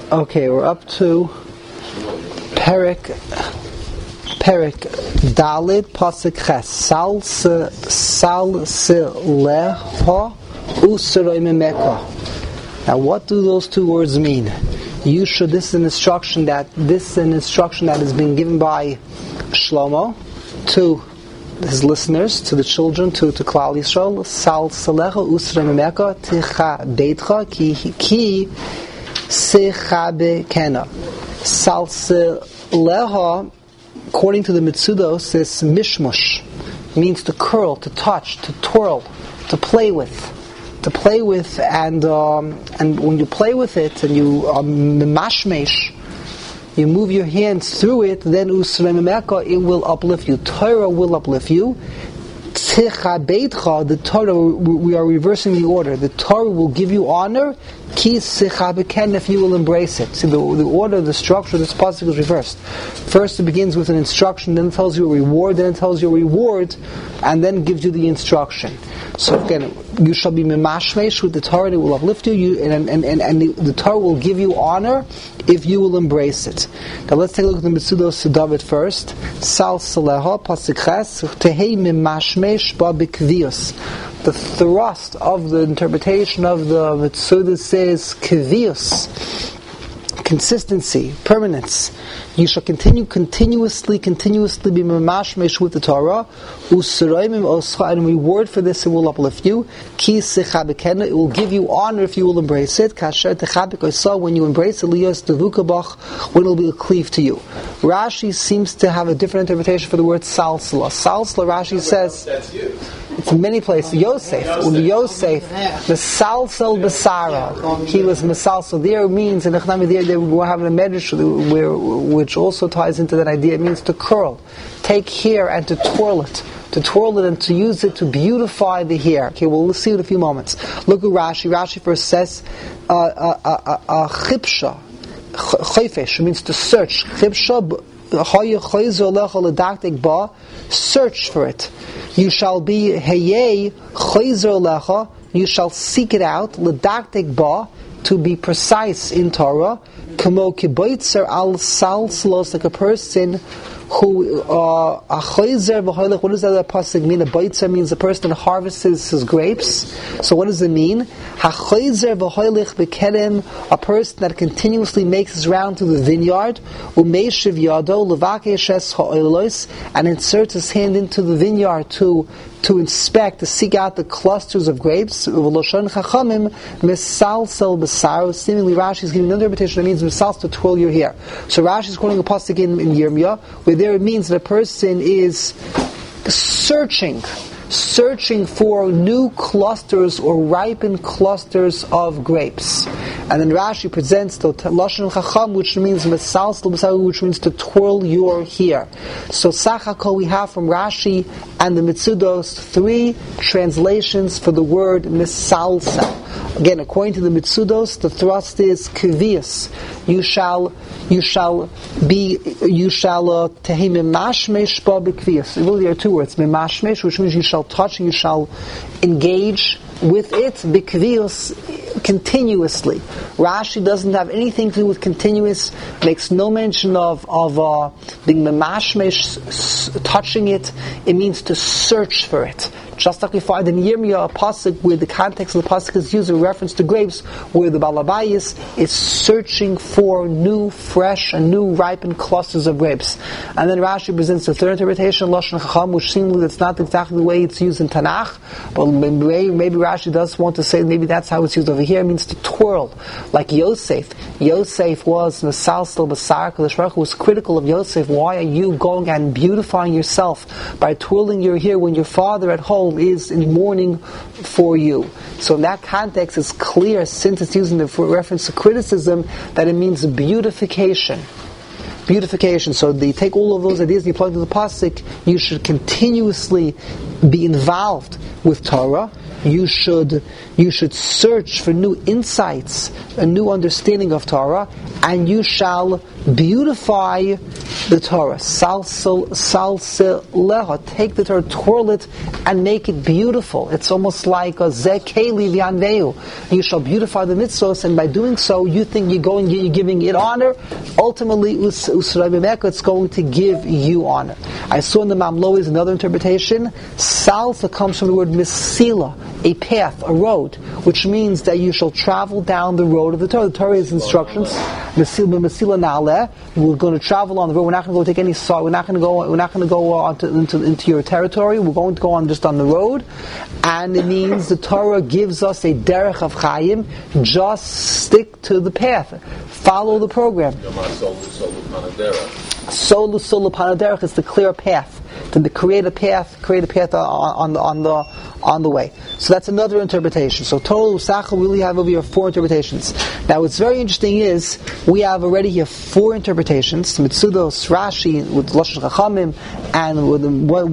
Okay, we're up to Perek Dalid Pasuk Ches Sal Leho Useroi Memeka. Now, what do those two words mean? This is an instruction that is being given by Shlomo to his listeners, to the children, to Klal Yisrael. Sal Salecha Useroi Memeka Ticha Beitcha Ki Sechabe Kena. Salseleha, according to the Mitzudos, is mishmush, means to curl, to touch, to twirl, to play with, and when you play with it and you mashmesh, you move your hands through it, then usrememeka, it will uplift you. Torah will uplift you. The Torah, we are reversing the order. The Torah will give you honor, if you will embrace it. See, the order, the structure of this pasuk is reversed. First it begins with an instruction, then it tells you a reward, then it tells you a reward, and then gives you the instruction. So again, you shall be memashmesh with the Torah, and it will uplift you, and the Torah will give you honor if you will embrace it. Now let's take a look at the Mitzudos to David first. Sal Saleha Pasuk Ches Tehei memashmesh ba b'kvius. The thrust of the interpretation of the Mitzudos says kvius, consistency, permanence. You shall continuously be memashmesh with the Torah. And reward for this, it will uplift you. It will give you honor if you will embrace it. When you embrace it, when it will be a cleave to you. Rashi seems to have a different interpretation for the word salsala. Salsala, Rashi says, it's in many places. Yosef, Mesalsal Basara, he was Mesalsal. There means, in Echnami, they were having a medrash which also ties into that idea. It means to curl, take hair and to twirl it and to use it to beautify the hair. Okay, we'll see it in a few moments. Look at Rashi. Rashi first says, chipsha, chayfesh, means to search. Chipsha, search for it. You shall be heyei chayzer lecha. You shall seek it out. Ledaktek ba, to be precise in Torah. Kamo kiboitzer al salslos, like a person who what does that pasuk mean? A boitzer means a person that harvests his grapes. So what does it mean? A person that continuously makes his round to the vineyard, and inserts his hand into the vineyard to inspect, to seek out the clusters of grapes. Seemingly Rashi is giving another interpretation that means misals, to twirl your hair. So Rashi is quoting a pasuk in Yirmiyah, where there it means that a person is searching for new clusters or ripened clusters of grapes. And then Rashi presents the Lashon Chacham, which means Mesalsal, which means to twirl your hair. So Sachakol, we have from Rashi and the Mitzudos 3 translations for the word Mesalsal. Again, according to the Mitzudos, the thrust is Kvius. You shall tehei memashmesh ba b'kvius. Really, there are two words: memashmesh, which means you shall touch and you shall engage with it, b'kvius, continuously. Rashi doesn't have anything to do with continuous, makes no mention of being memashmesh, touching it. It means to search for it. Just like we find in Yirmiyah a pasuk where the context of the pasuk is used in reference to grapes, where the Balabayas is searching for new, fresh, and new ripened clusters of grapes. And then Rashi presents the third interpretation, Lashon Chacham, which seemingly that's not exactly the way it's used in Tanakh, but maybe Rashi does want to say maybe that's how it's used over here. It means to twirl, like Yosef. Yosef was Mesalsal Basar. Kadosh Baruch Hu was critical of Yosef. Why are you going and beautifying yourself by twirling your hair when your father at home is in mourning for you? So in that context, it's clear, since it's using the reference to criticism, that it means beautification. So they take all of those ideas and you plug to the pasuk. You should continuously be involved with Torah. You should search for new insights, a new understanding of Torah, and you shall beautify the Torah. Salseleha, take the Torah, twirl it, and make it beautiful. It's almost like a zekeli v'anveu. You shall beautify the mitzvos, and by doing so, you think you're giving it honor. Ultimately, it's going to give you honor. I saw in the Mamlois another interpretation. Salsa comes from the word misila, a path, a road, which means that you shall travel down the road of the Torah. The Torah is instructions. Misila na'aleh. We're going to travel on the road. We're not going to go take any. We're not going to go into your territory. We're going to go on just on the road, and it means the Torah gives us a derech of chayim. Just stick to the path. Follow the program. Solu panaderech is the clear path. To create a path on the way. So that's another interpretation. So total Usacha, we really have over here 4 interpretations. Now what's very interesting is we have already here 4 interpretations. Mitzudos, Rashi with Lashon Chachamim, and with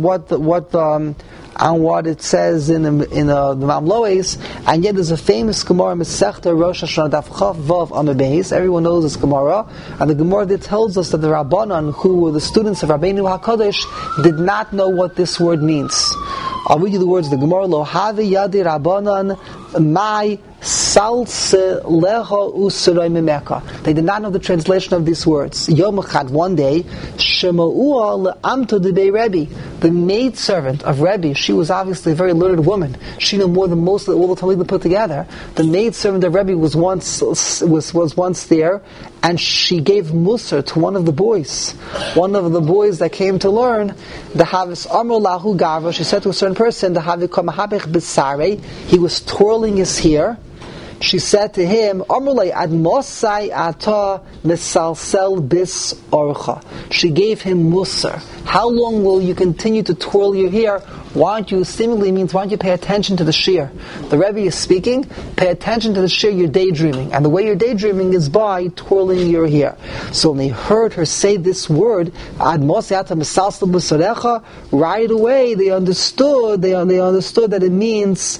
what it says in the Mamloes, and yet there's a famous Gemara Masechta Rosh Hashanah Daf Chav Vav Amud Beis. Everyone knows this Gemara, and the Gemara that tells us that the Rabbanan, who were the students of Rabbeinu HaKadosh, did not know what this word means. I'll read you the words of the Gemara. Lo havi yadi Rabbanan mai salse lecha u'seroi mimeka. They did not know the translation of these words. Yom echad, one day, shema'ua le'amto debei Rebbe. The maidservant of Rebbe, she was obviously a very learned woman. She knew more than most of all the Talmidim put together. The maidservant of Rebbe was once there, and she gave Musar to one of the boys. One of the boys that came to learn, the Havis Amro Lahu Gavra, she said to a certain person, the Havikam Habich Bisare, he was twirling his hair. She said to him, Amrulay Admosai Ata Misalsel Bis Orcha. She gave him Musar. How long will you continue to twirl your hair? Why don't you pay attention to the shir? The Rebbe is speaking, pay attention to the shir, you're daydreaming. And the way you're daydreaming is by twirling your hair. So when they heard her say this word, right away they understood that it means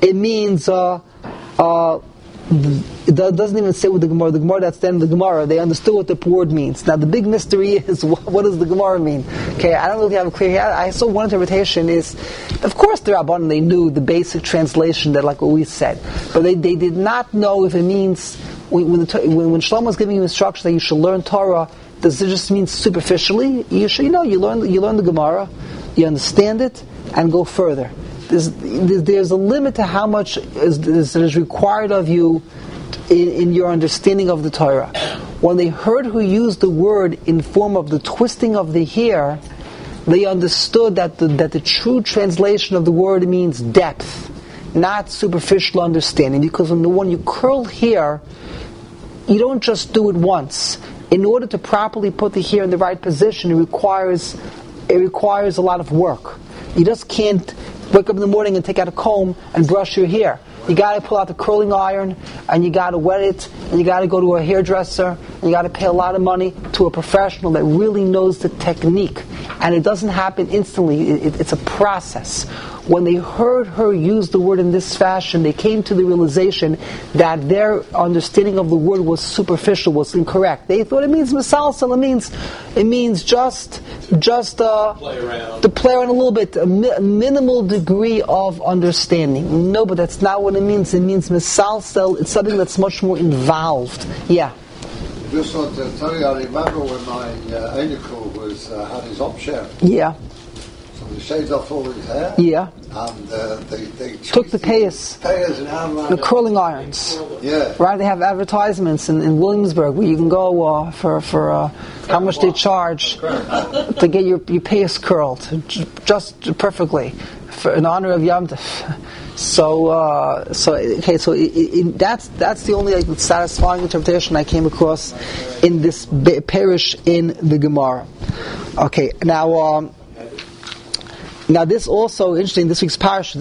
it doesn't even say what the Gemara that's then the Gemara, they understood what the word means. Now the big mystery is, what does the Gemara mean? Okay, I don't really have a clear, I saw one interpretation is, of course the Rabbanan, they knew the basic translation that like what we said, but they did not know if it means, when Shlomo was giving you instruction that you should learn Torah, does it just mean superficially? You learn the Gemara, you understand it, and go further. There's a limit to how much is required of you in your understanding of the Torah. When they heard who used the word in form of the twisting of the hair, they understood that the true translation of the word means depth, not superficial understanding. Because when you curl hair, you don't just do it once. In order to properly put the hair in the right position, it requires a lot of work. You just can't wake up in the morning and take out a comb and brush your hair. You got to pull out the curling iron, and you got to wet it, and you got to go to a hairdresser, and you got to pay a lot of money to a professional that really knows the technique. And it doesn't happen instantly. It's a process. When they heard her use the word in this fashion, they came to the realization that their understanding of the word was superficial, was incorrect. They thought it means misalsal, it means just play around. To play around a little bit, a minimal degree of understanding. No, but that's not what it means. It means misalsal. It's something that's much more involved. Yeah. Just want to tell you, I remember when my uncle had his option. Yeah. They shaved off all his hair. Yeah. And they took the payas, the curling irons. Yeah. Right. They have advertisements in Williamsburg where you can go for how much they charge to get your payas curled just perfectly in honor of Yom Tov. That's the only satisfying interpretation I came across in this parish in the Gemara. Okay, now this also interesting. This week's parasha,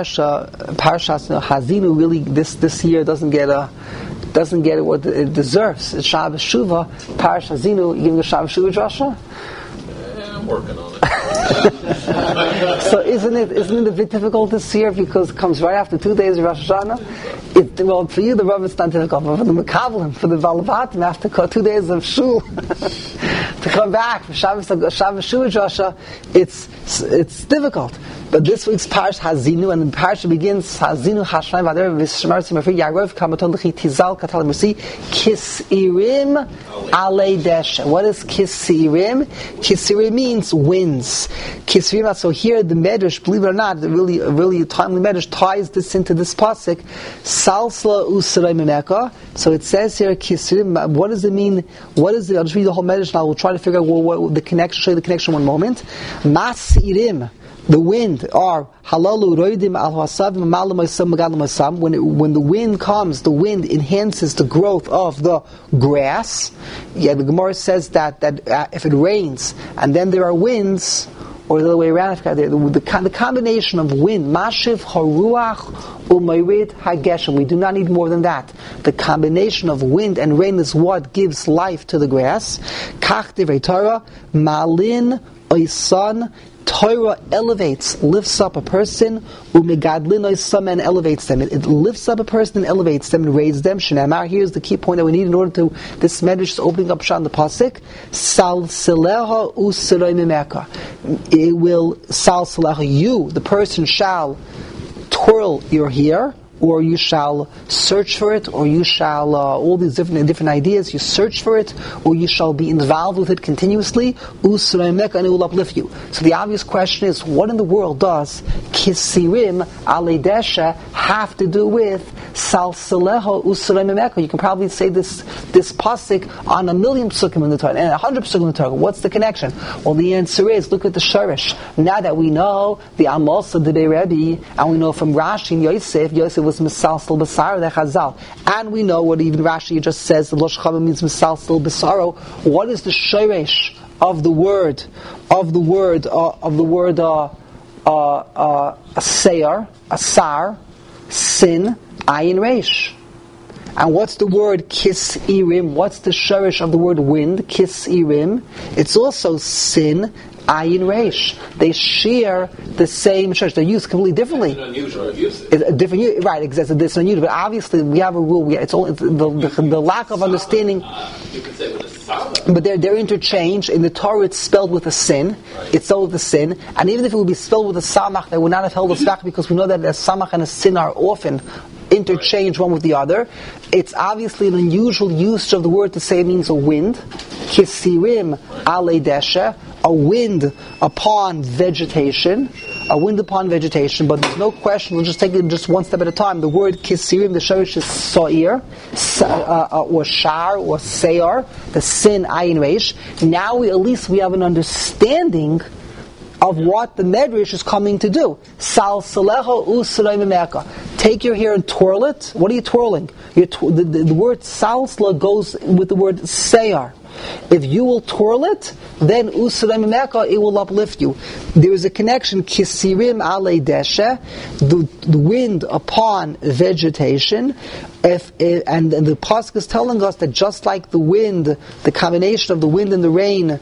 Hazinu, really this year doesn't get what it deserves. It's Shabbos Shuvah, Parasha Hazinu. You giving a Shabbos Shuvah drasha? I'm working on it. So isn't it a bit difficult this year because it comes right after 2 days of Rosh Hashanah? Well, for you the Rav it's not difficult, but for the Mekablim, for the Balavatim, after 2 days of Shul, to come back for Shabbos Shuvah Drasha, it's difficult. But this week's Parsha Hazinu, and the Parsha begins Hazinu Hashem Vader V'Shemar Tzimafri Yarov Kamaton L'Chi Tizal Katal Mercy Kisirim Alei Desha. What is Kisirim? Kisirim means winds. Kisirim. So here the Medrash, believe it or not, really a timely Medrash ties this into this pasuk. Salsla Usaray Memeka. So it says here Kisirim. What does it mean? What is it? I'll just read the whole Medrash and I will try to figure out what the connection. Show you the connection one moment. Masirim. The wind are halalu roidim al hasavim malamasam magalamasam. When the wind comes, the wind enhances the growth of the grass. Yeah, the Gemara says that if it rains and then there are winds, or the other way around, the combination of wind, mashiv haruach umayrid hageshem. We do not need more than that. The combination of wind and rain is what gives life to the grass. Kach divrei Torah malin oisan. Torah elevates, lifts up a person, umegadlin some and elevates them. It lifts up a person and elevates them and raises them. Shnamar, here's the key point that we need in order to, this medrash is opening up Shan the Pasuk. Salsileha usiray mimeka. It will, salsileha, you, the person shall twirl your hair, or you shall search for it, or you shall, all these different ideas, you search for it, or you shall be involved with it continuously, usraimek, and it will uplift you. So the obvious question is, what in the world does kisirim aledesha have to do with salsaleho usraimemeka? You can probably say this pasuk on 1,000,000 psukim in the Torah, and 100 psukim in the Torah. What's the connection? Well, the answer is, look at the shorish. Now that we know the Amos of the Rebbe, and we know from Rashi and Yosef was misalsel basar the Chazal, and we know what even Rashi just says. The Losh Chava means misalsel basaro. What is the shoresh of the word asar, sin, ayin reish? And what's the word kisirim? What's the shoresh of the word wind? Kisirim. It's also sin, ayin reish. They share the same shoresh. They're used completely differently. It's an unusual usage. It's a different use, right? Exactly. It's unusual. But obviously, we have a rule. It's the lack of understanding. You could say with a sama. But they're interchanged. In the Torah, it's spelled with a sin. Right. It's spelled with a sin. And even if it would be spelled with a samach, they would not have held a samach, because we know that a samach and a sin are often interchange one with the other. It's obviously an unusual use of the word to say it means a wind. Kisirim ale desha, a wind upon vegetation. A wind upon vegetation, but there's no question, we'll just take it just one step at a time. The word kisirim, the shorish is sa'ir, or shar, or seyar, the sin ayin reish. Now at least we have an understanding of what the Medrash is coming to do. Sal saleho usrei mimeka. Take your hair and twirl it. What are you twirling? The word salsla goes with the word seyar. If you will twirl it, then usrei mimeka, it will uplift you. There is a connection. Kisirim alei desha, the wind upon vegetation. And the pasuk is telling us that just like the wind, the combination of the wind and the rain,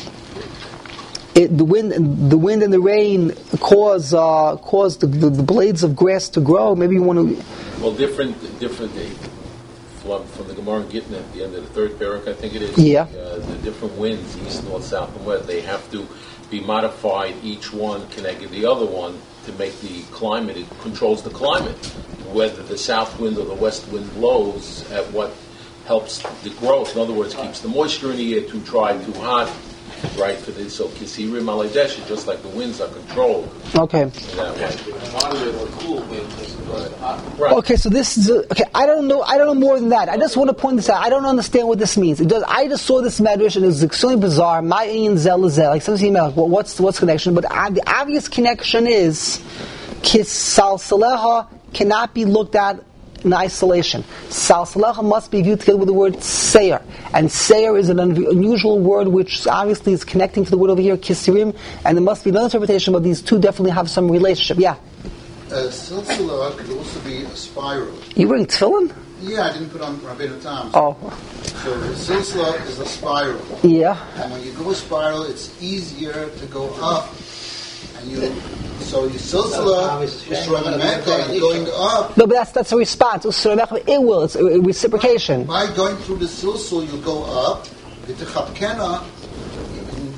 the wind and the rain cause the blades of grass to grow. Maybe you want to. Well, different. From the Gemara and Gittin at the end of the third parak, I think it is. Yeah. The different winds, east, north, south, and west, they have to be modified. Each one connected the other one to make the climate. It controls the climate. Whether the south wind or the west wind blows, at what helps the growth. In other words, keeps the moisture in the air, too dry, too hot. Right for this, so kisirim aledesha, just like the winds are controlled. Okay. That way. Moderate or cool winds. Right. Okay, so this is okay. I don't know more than that. I just want to point this out. I don't understand what this means. I just saw this medrash and it was extremely bizarre. My zel, like something like, well, what's the connection? But the obvious connection is kis salsaleha cannot be looked at in isolation. Salsalecha must be viewed together with the word seir. And seir is an unusual word which obviously is connecting to the word over here, kisirim, and there must be another interpretation, but these two definitely have some relationship. Yeah? Silsila could also be a spiral. You wearing tefillin? Yeah, I didn't put on Rabbeinu Tam. Oh. So the silsila is a spiral. Yeah. And when you go a spiral, it's easier to go up. And so your silsila is going up. No, but that's a response. It will. It's a reciprocation. By going through the silsil, you go up. With the chapkena,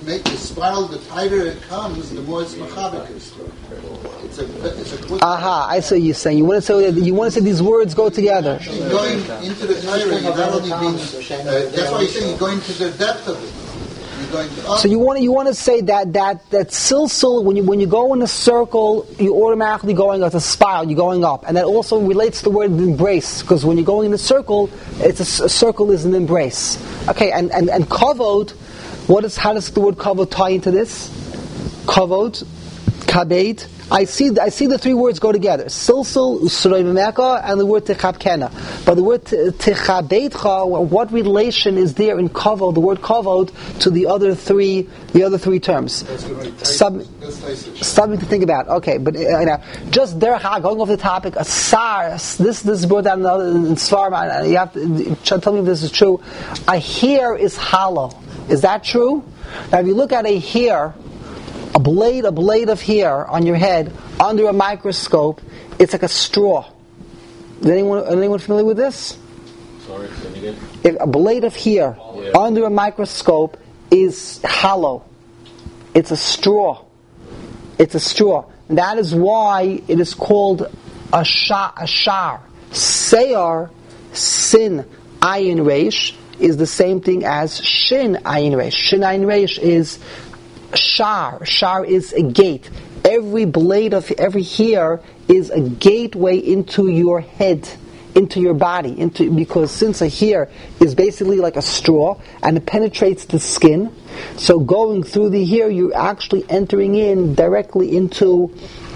make the spiral, the tighter it comes, the more it's machabik. It's a quick. Aha, I see what you're saying. You want to say these words go together. Going into the tighter, you're not only being. That's why you're saying you're going to the depth of it. So you want to say that silsil, when you go in a circle, you're automatically going as a spiral, you're going up, and that also relates to the word embrace, because when you're going in a circle, a circle is an embrace. Okay, and kavod, how does the word kavod tie into this? Kavod, kabed. I see the three words go together. Silsil, Usurei Memeka, and the word Techabkena. But the word Techabetcha, what relation is there in kavod, the word kavod, to the other three terms? Something to think about. Okay, but just there, going off the topic, a sar. This is brought down in Svarma. You have to tell me if this is true. A hair is hollow. Is that true? Now, if you look at a hair, a blade of hair on your head under a microscope, it's like a straw. Is anyone familiar with this? Sorry, again. If a blade of hair under a microscope is hollow, it's a straw. It's a straw. That is why it is called a shar. Seyar, sin, ayin reish, is the same thing as shin ayin reish. Shin ayin reish is shar. Shar is a gate. Every blade of every hair is a gateway into your head, into your body, because since a hair is basically like a straw and it penetrates the skin, so going through the hair, you're actually entering in directly into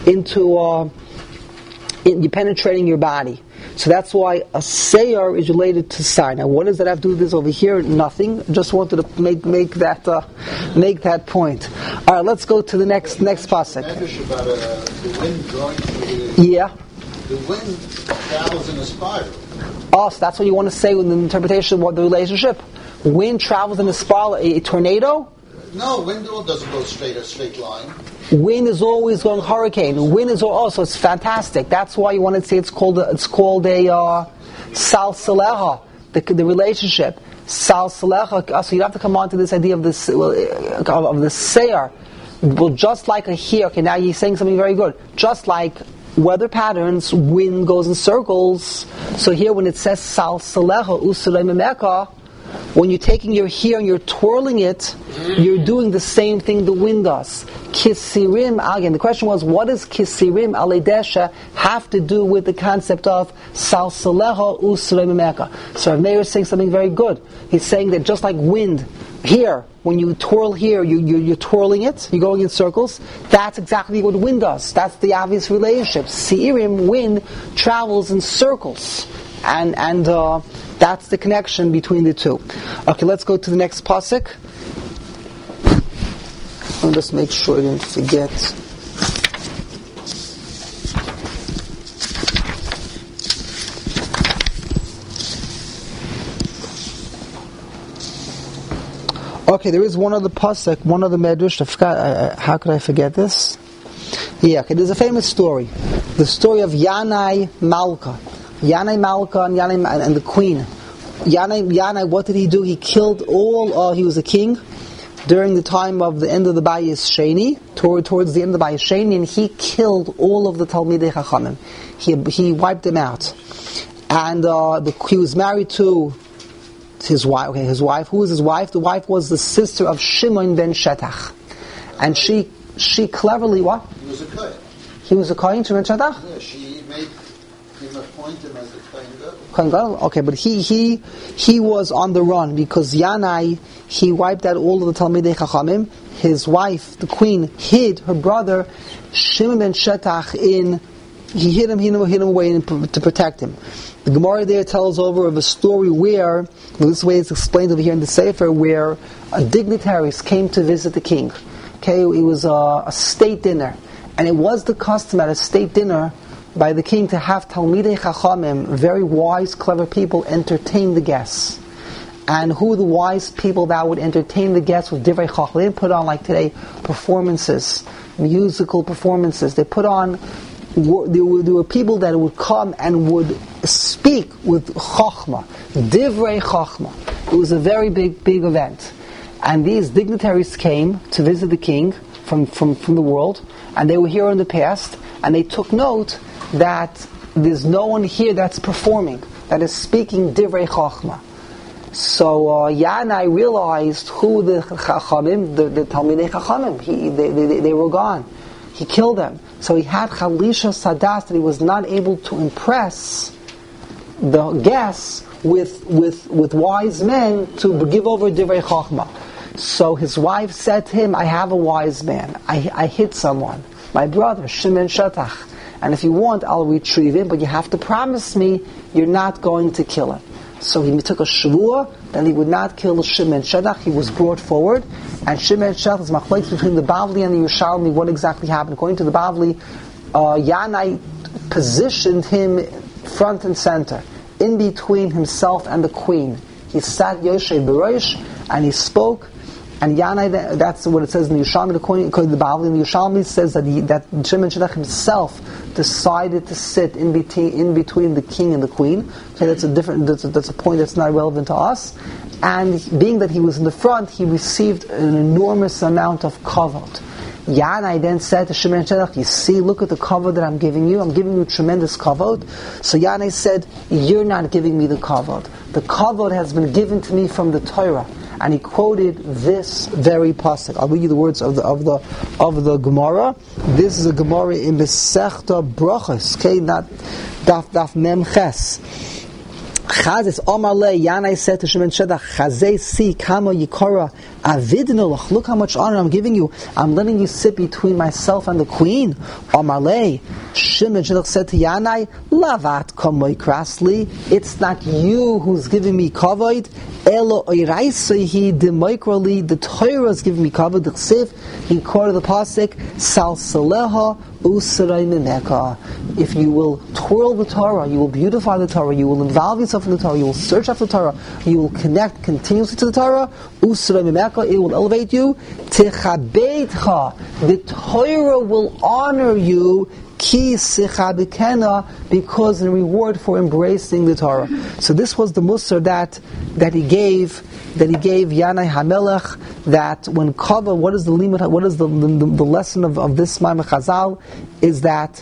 you're penetrating your body. So that's why a seir is related to sar. Now, what does that have to do with this over here? Nothing. Just wanted to make that point. All right, let's go to the next pasuk. About the wind going through the wind travels in a spiral. Oh, so that's what you want to say with the interpretation of what the relationship. Wind travels in a spiral. A tornado? No, wind doesn't go a straight line. Wind is always going hurricane. Wind is also it's fantastic. That's why you want to say it's called a salsaleha, the relationship. Salsaleha. So you have to come on to this idea of the seir. Well, just like a hair. Okay, now you're saying something very good. Just like weather patterns, wind goes in circles. So here, when it says salsaleha usurei memeka, when you're taking your hair and you're twirling it, you're doing the same thing the wind does. Kisirim, again, the question was, what does kisirim aledesha have to do with the concept of salsaleha usurei memeka? So Rav Meir is saying something very good. He's saying that just like wind, here, when you twirl here, you're twirling it, you're going in circles. That's exactly what wind does. That's the obvious relationship. Siirim, wind, travels in circles. And that's the connection between the two. Okay, let's go to the next pasuk. I'll just make sure I didn't forget. Okay, there is one other pasuk, one other medrash. I forgot. How could I forget this? Yeah, okay. There's a famous story, the story of Yanai Malka. Yanai Malka and the queen. Yanai, what did he do? He killed all. He was a king during the time of the end of the Bayis Sheni, towards the end of the Bayis Sheni, and he killed all of the Talmidei Chachamim. He wiped them out, and he was married to his wife. Okay, his wife. Who was his wife? The wife was the sister of Shimon ben Shetach, and she cleverly what? He was a kohen. He was a kohen, Shimon ben Shetach. Yeah, she made him appoint him as a kohen gadol. Kohen gadol. Okay, but he was on the run because Yanai, he wiped out all of the Talmidei Chachamim. His wife, the queen, hid her brother Shimon ben Shetach he hid him away to protect him. The Gemara there tells over of a story where, this way it's explained over here in the Sefer, where dignitaries came to visit the king. Okay, it was a state dinner, and it was the custom at a state dinner by the king to have Talmidei Chachamim, very wise, clever people, entertain the guests. And who the wise people that would entertain the guests with Divrei Chacham? They didn't put on, like today, performances, musical performances. They put on, there were people that would come and would speak with Chachma, Divrei Chachma. It was a very big event. And these dignitaries came to visit the king from the world, and they were here in the past, and they took note that there's no one here that's performing, that is speaking divrei chachma. So Yanai realized who the Chachamim, the Talmidei Chachamim, they were gone. He killed them. So he had Chalisha Sadas that he was not able to impress the guests with wise men to give over divrei chachma. So his wife said to him, I have a wise man. I hit someone, my brother, Shimon Shatach. And if you want, I'll retrieve him, but you have to promise me you're not going to kill him. So he took a shvuah that he would not kill Shimon Shatach. He was brought forward, and Shimon Shatach is machlokes between the Bavli and the Yerushalmi. What exactly happened? According to the Bavli, Yanai positioned him front and center, in between himself and the queen. He sat Yoshe Berosh, and he spoke. And Yanai, that's what it says in the Yerushalmi, according to the Bavli. In the Yerushalmi says that Shimon Shatach himself decided to sit in between the king and the queen. Okay, that's a point that's not relevant to us. And being that he was in the front, he received an enormous amount of kavod. Yanai then said to Shimon Shatach, you see, look at the kavod that I'm giving you. I'm giving you tremendous kavod. So Yanai said, you're not giving me the kavod. The kavod has been given to me from the Torah. And he quoted this very pasuk. I'll read you the words of the Gemara. This is a Gemara in Masechta Brachos. Okay, not Daf Mem Ches. Chazes Omar Le Yanai said to Shimon Shatach, Chazei si kama yikora avidnolach. Look how much honor I'm giving you. I'm letting you sit between myself and the queen. Omar Le Shimon Shatach said to Yanai, Lavat kamoy krasli. It's not you who's giving me kavod. Elo oiraiseihi demoikrali. The Torah is giving me kavod. The Chsiv, he quoted the pasuk, Sal Saleha Usaray Mimeka. If you will twirl the Torah, you will beautify the Torah, you will involve yourself in the Torah, you will search after the Torah, you will connect continuously to the Torah, Usaray Mimeka, it will elevate you. Techabeitcha. The Torah will honor you. Ki sicha b'kena, because in reward for embracing the Torah. So this was the musar that he gave Yanai Hamelech, that when kavod, what is the limit? What is the lesson of this Maimon Chazal? Is that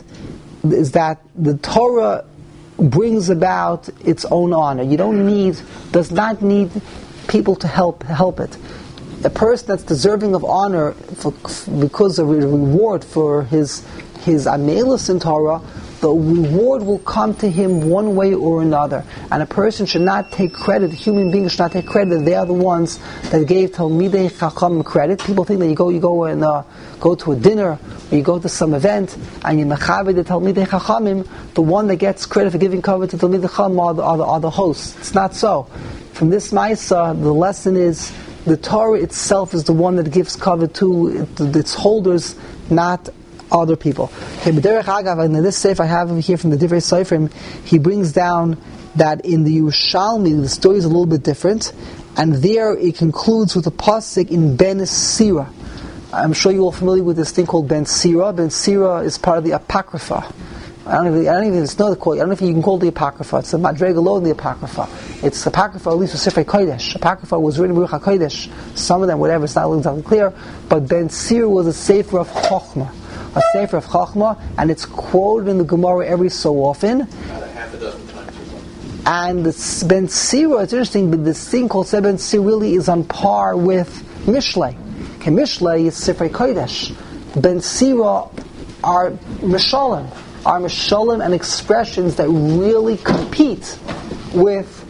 the Torah brings about its own honor. Does not need people to help it. A person that's deserving of honor because of a reward for his amelus in Torah, the reward will come to him one way or another. And a person should not take credit, human beings should not take credit that they are the ones that gave Talmidei Chacham credit. People think that you go to a dinner, or you go to some event, and you mechaber the Talmidei Chachamim, the one that gets credit for giving cover to Talmidei Chacham are the hosts. It's not so. From this Maisa, the lesson is, the Torah itself is the one that gives cover to its holders, not other people. Okay, but Derech Agav, in this sefer I have over here from the Divrei Seifrim, he brings down that in the Yerushalmi the story is a little bit different, and there it concludes with a pasuk in Ben Sira. I'm sure you're all familiar with this thing called Ben Sira. Ben Sira is part of the Apocrypha. I don't even know if you can call it the Apocrypha. It's the Madrega in the Apocrypha. It's Apocrypha, at least with Sifrei Kodesh. Apocrypha was written in Ruach HaKodesh. Some of them, whatever, it's not exactly clear. But Ben Sira was a sefer of Chochmah. A sefer of Chachma, and it's quoted in the Gemara every so often. About a half a dozen times. And the Ben Sira, it's interesting, but this thing called Ben Sira really is on par with Mishlei. Okay, Mishlei is Sifrei Kodesh. Ben Sira are Mishalim and expressions that really compete with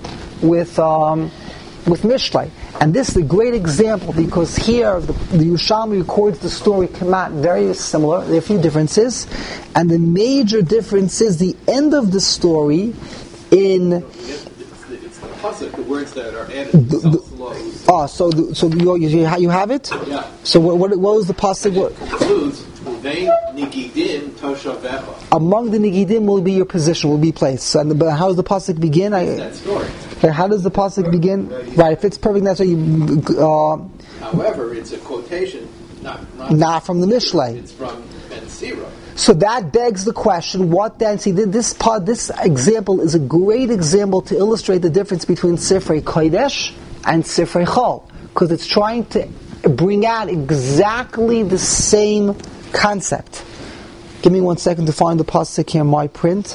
Mishlei. And this is a great example, because here the Yerushalmi records the story Kamat very similar. There are a few differences, and the major difference is the end of the story in. It's the pasuk, the words that are added. So you have it. Yeah. So what was the pasuk? It concludes, "They nigidim toshavecha." Among the nigidim will be your position, will be placed. And how does the pasuk begin? That story. How does the pasuk begin? Right, if it's perfect, that's what you. However, it's a quotation, not from the Mishlei. It's from Ben Sira. So that begs the question: what then? See, this example is a great example to illustrate the difference between Sifrei Kodesh and Sifrei Chol. because it's trying to bring out exactly the same concept. Give me 1 second to find the pasuk here in my print.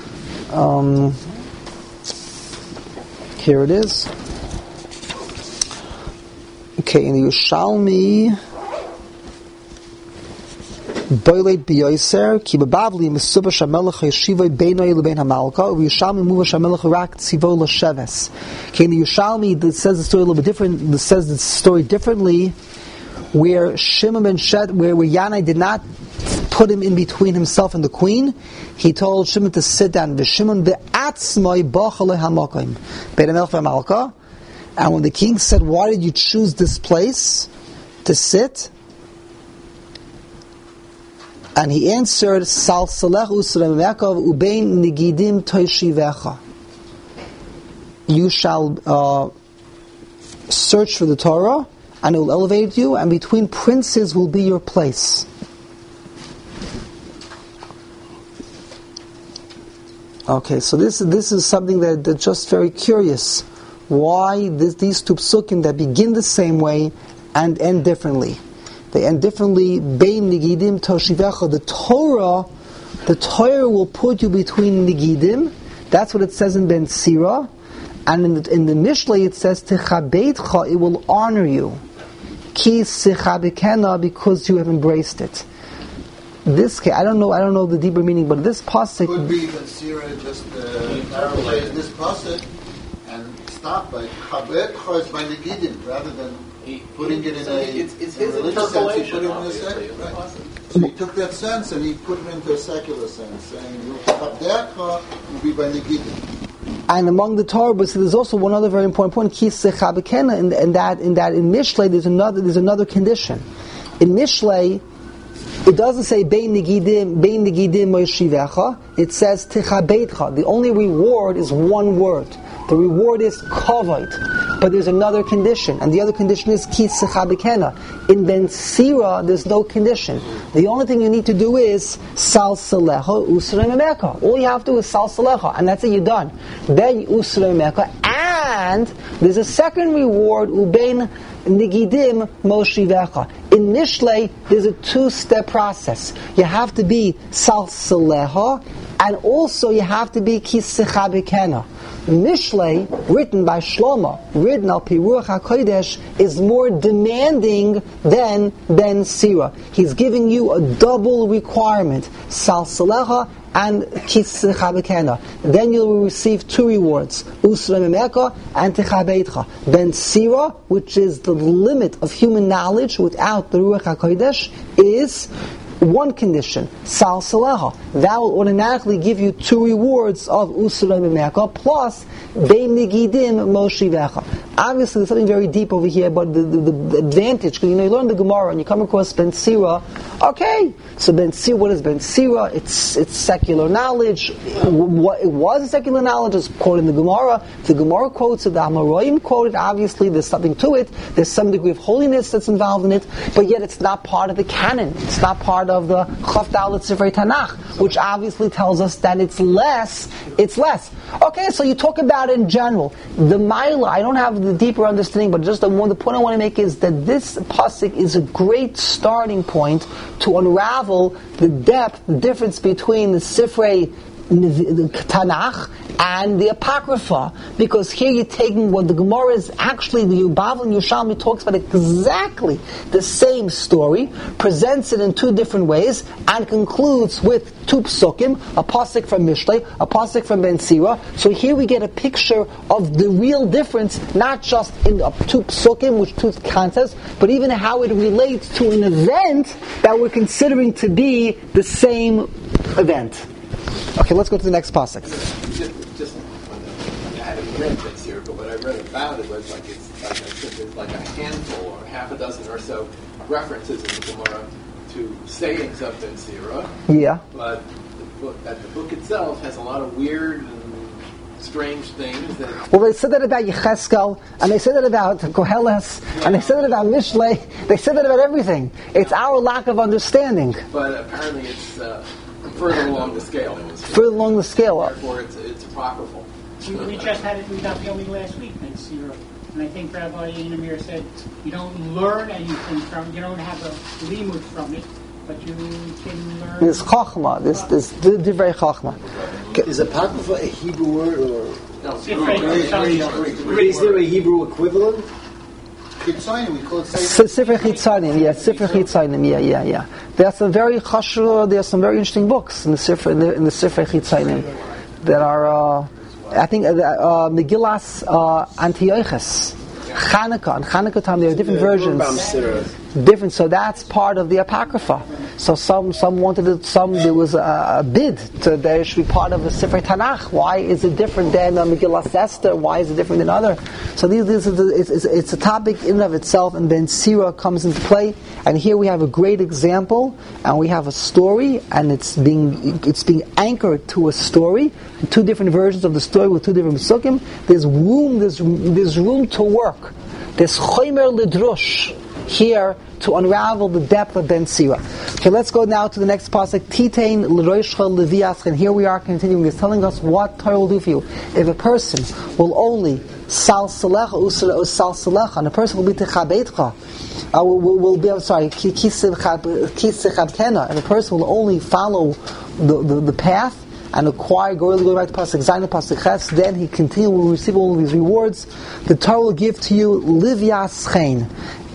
Here it is. Okay, in the Yerushalmi, Boileit B'Yoser, Ki B'Bavli Mesuba Shamelech Yeshivoi Beinoi L'Bein HaMalka, Yerushalmi Muva Shamelech Rak Tzivo L'Sheves. Okay, in the Yerushalmi, it says the story a little bit different. It says the story differently, where Shimon ben Shet, where Yanai did not put him in between himself and the queen. He told Shimon to sit down. V'Shimon be'atzmoi b'chalei hamakim Beit HaMelech v'Malka. And when the king said, "Why did you choose this place to sit?" And he answered, "Sal salech usrem Yaakov ubein nigidim toishivecha." You shall search for the Torah, and it will elevate you, and between princes will be your place. Okay, so this is something that's just very curious. Why these two psukim that begin the same way and end differently? They end differently. Bein nigidim toshivecha. The Torah will put you between nigidim. That's what it says in Ben Sira, and in the Mishlei it says techabeitcha. It will honor you. Ki sechabekena, because you have embraced it. This case, I don't know the deeper meaning, but this pasuk could be Ben Sira just paraphrase this pasuk and stop by chabetcha is by negidim rather than putting it in a religious sense. He put it in a secular. Right. So he took that sense and he put it into a secular sense, saying chabetcha will be by negidim. And among the Torah, but so there's also one other very important point. Ki sechabekena, in Mishlei there's another condition. In Mishlei, it doesn't say bein nigidim moishivecha. It says techabeitcha. The only reward is one word. The reward is kavod. But there's another condition, and the other condition is ki sechabekena. In Ben Sira, there's no condition. The only thing you need to do is sal salecha usrei memeka. All you have to do is sal salecha, and that's it. You're done. Then usrei memeka, and there's a second reward ubein nigidim moshivecha. In Mishlei, there's a two-step process. You have to be sal salecha, and also you have to be ki sechabekena. Mishlei, written by Shlomo, written al pi Ruach HaKodesh, is more demanding than Ben Sira. He's giving you a double requirement, sal salecha and kis sechabekena. Then you'll receive two rewards, usrei memeka and techabeitcha. Ben Sira, which is the limit of human knowledge without the Ruach HaKodesh, is one condition, sal salecha. That will automatically give you two rewards of usrei memeka plus bein nigidim moshivecha. Obviously, there's something very deep over here, but the advantage, because you learn the Gemara and you come across Ben Sira. Okay, so Ben Sira, what is Ben Sira? It's secular knowledge. What it was secular knowledge is quoted in the Gemara. The Gemara quotes it, the Amoraim quote it. Obviously, there's something to it. There's some degree of holiness that's involved in it, but yet it's not part of the canon. It's not part of the Chaf Dalet Sifrei Tanakh, which obviously tells us that it's less. It's less. Okay, so you talk about it in general. The Maila, I don't have the deeper understanding, but just the point I want to make is that this pasuk is a great starting point to unravel the depth, the difference between the Sifrei the Tanakh and the Apocrypha, because here you're taking what the Gemara is actually, the Yubavli and Yerushalmi talks about exactly the same story, presents it in two different ways, and concludes with two psukim, a pasuk from Mishlei, a pasuk from Ben Sira. So here we get a picture of the real difference, not just in the two psukim, which two concepts, but even how it relates to an event that we're considering to be the same event. Okay, let's go to the next pasuk. Just I haven't read Ben Sira, but what I read about it was it's like a handful or half a dozen or so references in the Gemara to sayings of Ben Sira. Yeah. But the book itself has a lot of weird and strange things. Well, they said that about Yecheskel, and they said that about Koheles, and they said that about Mishlei. They said that about everything. It's our lack of understanding. But apparently it's further along the scale. Further along the scale. Therefore, it's apocryphal. We just had it with Daf Yomi last week, Ben Sira. And I think Rabbi Yinamir said you don't learn anything from it. You don't have a limud from it, but you can learn. This chachma, this divrei chachma. Is apocrypha a Hebrew word or? No, Is there a Hebrew equivalent? Chitzanim, we call it Sifrei Chitzanim, Sifrei Chitzanim, yeah. There's some very chashur. There's some very interesting books in the Sifrei Chitzanim that are, I think, Megillas Antiochus, Chanukah. And Chanukah time there are different versions. Different, so that's part of the apocrypha. So some wanted it. There was a bid to there should be part of the Sefer Tanakh. Why is it different than Megillas Esther? Why is it different than other? So it's a topic in and of itself, and then Sirah comes into play. And here we have a great example, and we have a story, and it's being anchored to a story. Two different versions of the story with two different psukim. There's room to work. There's chomer lidrush here to unravel the depth of Ben Sirah. Okay, let's go now to the next pasuk. Titein l'roishcha levias, and here we are continuing. It's telling us what Torah will do for you. If a person will only sal salecha and a person will be techabetcha, will be kisechabtena, and a person will only follow the path and acquire, go back to pasuk zayin, pasuk ches, then he will receive all of these rewards. The Torah will give to you livyas chen,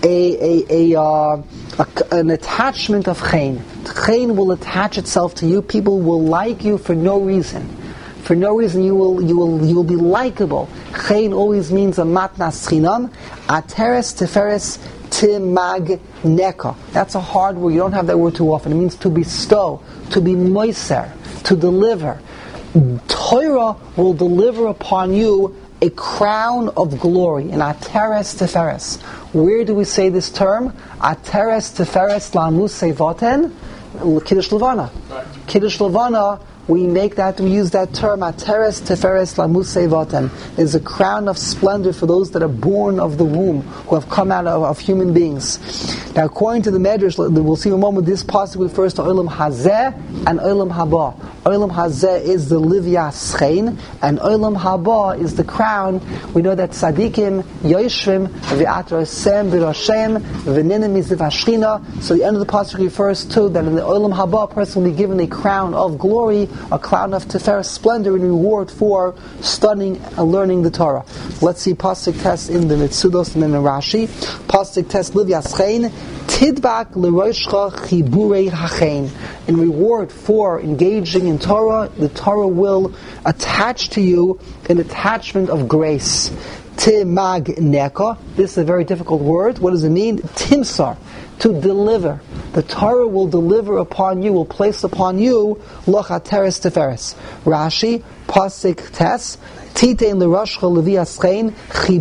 an attachment of chen. Chen will attach itself to you. People will like you for no reason. For no reason, you will be likable. Chen always means a matnas chinam. Ateres teferes timagneka. That's a hard word. You don't have that word too often. It means to bestow, to be moiser, to deliver. Torah will deliver upon you a crown of glory, an ateres teferes. Where do we say this term? Ateres teferes lamus sevoten, Kiddush Levana. Kiddush Levana, we use that term, Ateres Teferes Lamus Sevoten. There's a crown of splendor for those that are born of the womb, who have come out of human beings. Now, according to the Medrash, we'll see in a moment, this possibly refers to Olam Hazeh and Olam Haba. Olam Hazeh is the Livyas Chen, and Olam Haba is the crown. We know that Tzadikim, Yoshvim, V'atrosem, V'roshem, V'ninim Miziv Hashchina. So the end of the passage refers to that in the Olam Haba, a person will be given a crown of glory, a crown of Teferes splendor in reward for studying and learning the Torah. Let's see Pasuk Tes in the Mitzudos and in the Rashi. Pasuk Tes Livyas Chen, Tidbak L'roishcha Chiburei Hachein. In reward for engaging in Torah, the Torah will attach to you an attachment of grace. Timagneka. This is a very difficult word. What does it mean? Timsar. To deliver. The Torah will deliver upon you, will place upon you Loch Ateres Teferes. Rashi, Pasuk Tes, Titein l'roshcha levias chen,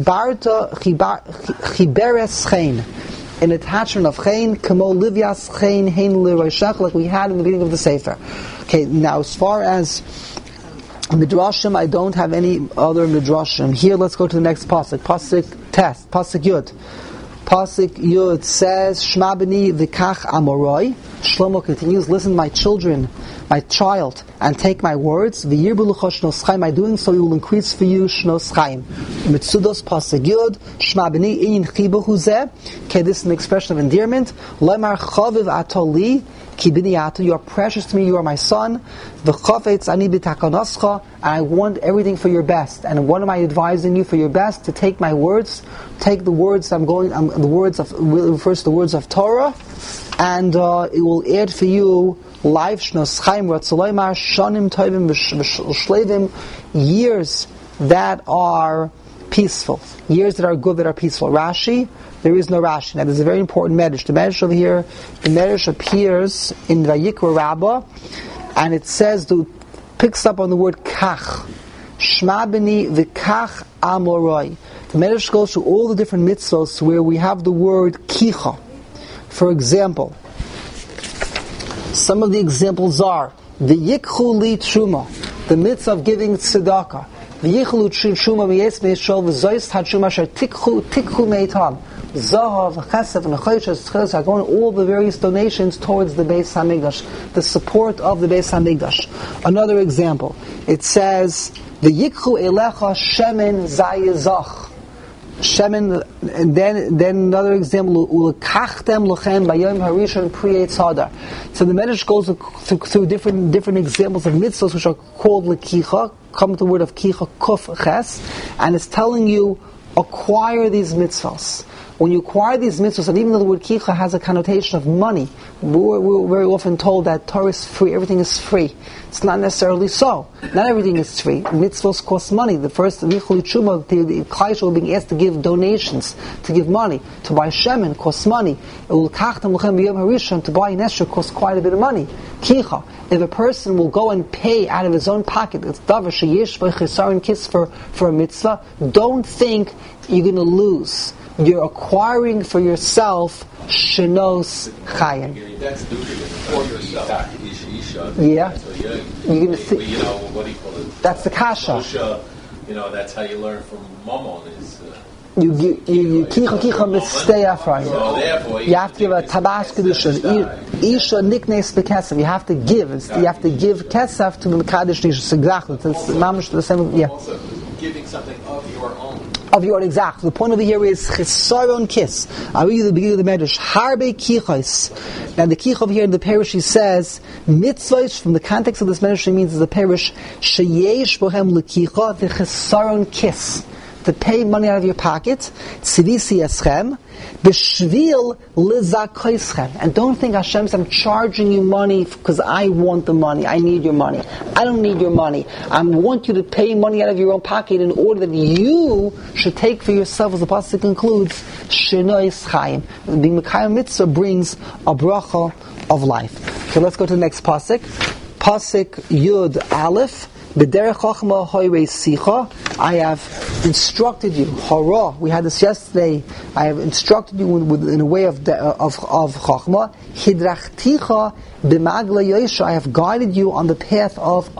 chiberes chen. An attachment of chen, kamo livyas chen, hein l'roshach, like we had in the beginning of the Sefer. Okay, now as far as Midrashim, I don't have any other Midrashim. Here, let's go to the next Pasuk. Pasuk Tes, Pasuk Yud. Pasuk Yud says, Shma b'ni v'kach amoroi. Shlomo continues, listen, my children, my child, and take my words. V'yirbu l'cho shnos chaim. By doing so, you will increase for you shnos chaim. Mitzudos Pasuk Yud, Shma b'ni in chibu huzeh. Okay, this is an expression of endearment. Lemar chaviv atoli. You are precious to me, you are my son. I want everything for your best. And what am I advising you for your best? To take my words, take the words it refers to the words of Torah, and it will add for you life, shnos chaim, shanim tovim v'shlevim, years that are peaceful, years that are good, that are peaceful. Rashi, there is no Rashi. Now, there's a very important medrash. The medrash over here, the medrash appears in Vayikra Rabbah, and it says, picks up on the word kach. Shma b'ni v'kach amoroi. The medrash goes through all the different mitzvos where we have the word kicha. For example, some of the examples are the yikchu li truma, the mitzvah of giving tzedakah. V'yichlu truma v'yes me'eshol v'zoyis ha'truma asher tikchu meitam. Zahav, Chesed, and Chodesh are going all the various donations towards the Beis Hamikdash, the support of the Beis Hamikdash. Another example, it says, "The Yikchu Elecha Shemen Zayizach." Shemen, and then another example, Ulekachtem lochem bayom harishon pri Eitz Hadar. So the Medrash goes through different examples of mitzvahs which are called lekicha, come to the word of kicha, kuf ches, and it's telling you, acquire these mitzvahs. When you acquire these mitzvahs, and even though the word kicha has a connotation of money, we're very often told that Torah is free, everything is free. It's not necessarily so. Not everything is free. Mitzvahs cost money. The first Vichuli Chuma, the Klai Yisrael being asked to give donations, to give money. To buy shemen costs money. To buy an esher costs quite a bit of money. Kicha. If a person will go and pay out of his own pocket, it's davar sheyesh v'chesaron kis for a mitzvah, don't think you're going to lose. You're acquiring for yourself shenos chayim. That's for yourself. Yeah. So you're going to think. You know, what do you call it? That's the kasha. You know, that's how you learn from Mammon is. You kicha mistay afraid. So therefore, you have to give a tabas kedusha. Isha niknes bekesef. You have to give. You have to give kesef to the mekadesh nisha. Exactly. It's mamish the same. Yeah. Also, giving something of your own. Of your exact. The point over here is chesaron kis. I read you the beginning of the Medrash. Harbe kichos. Now the kich over here in the parish, he says mitzvahs. From the context of this Medrash, it means the parish sheyesh bohem lekicha the chesaron kis. To pay money out of your pocket, tzivisi eschem, b'shvil lizakoischem. And don't think Hashem says, I'm charging you money because I want the money. I need your money. I don't need your money. I want you to pay money out of your own pocket in order that you should take for yourself, as the pasuk concludes, shenois chaim. Being Mekayim mitzvah brings a bracha of life. Okay, let's go to the next pasuk. Pasuk Yud Aleph. B'derech chochma hoyrei sicha. I have instructed you. Hara. We had this yesterday. I have instructed you in a way of chochma. Hidrachticha b'magla yosha. I have guided you on the path of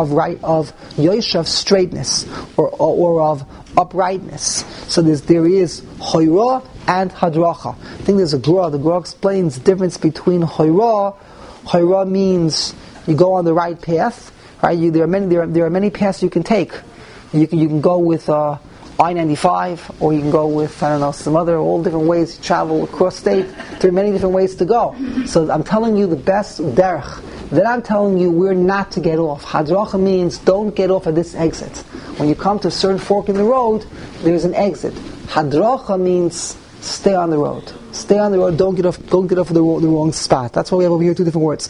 yosha, of straightness, or of uprightness. So there is hoira and hadracha. I think there's a Gra. The Gra explains the difference between hoira. Hoira means you go on the right path. Right? There are many paths you can take. You can go with I-95, or you can go with some other, all different ways. You travel across state. There are many different ways to go. So I'm telling you the best derech. Then I'm telling you where not to get off. Hadracha means don't get off at this exit. When you come to a certain fork in the road, there's an exit. Hadracha means stay on the road. Stay on the road. Don't get off at the wrong spot. That's why we have over here two different words.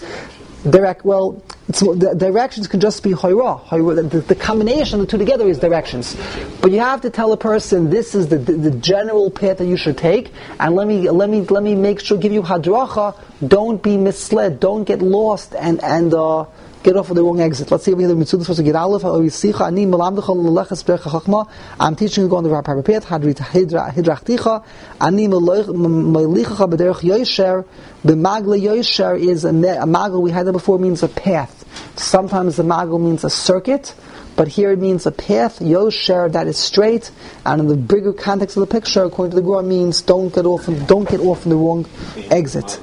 The directions can just be hoira. The combination of the two together is directions. But you have to tell a person this is the general path that you should take, and let me make sure, give you hadracha. Don't be misled. Don't get lost and get off of the wrong exit. Let's see if we have the mitzvah supposed to get aleph. I'm teaching you to go on the proper path. Hidrachticha. Ani melichacha b'derech yosher. The magla yosher is a magla. We had that before. Means a path. Sometimes the magla means a circuit, but here it means a path. Yosher, that is straight. And in the bigger context of the picture, according to the Gra, means don't get off in the wrong exit.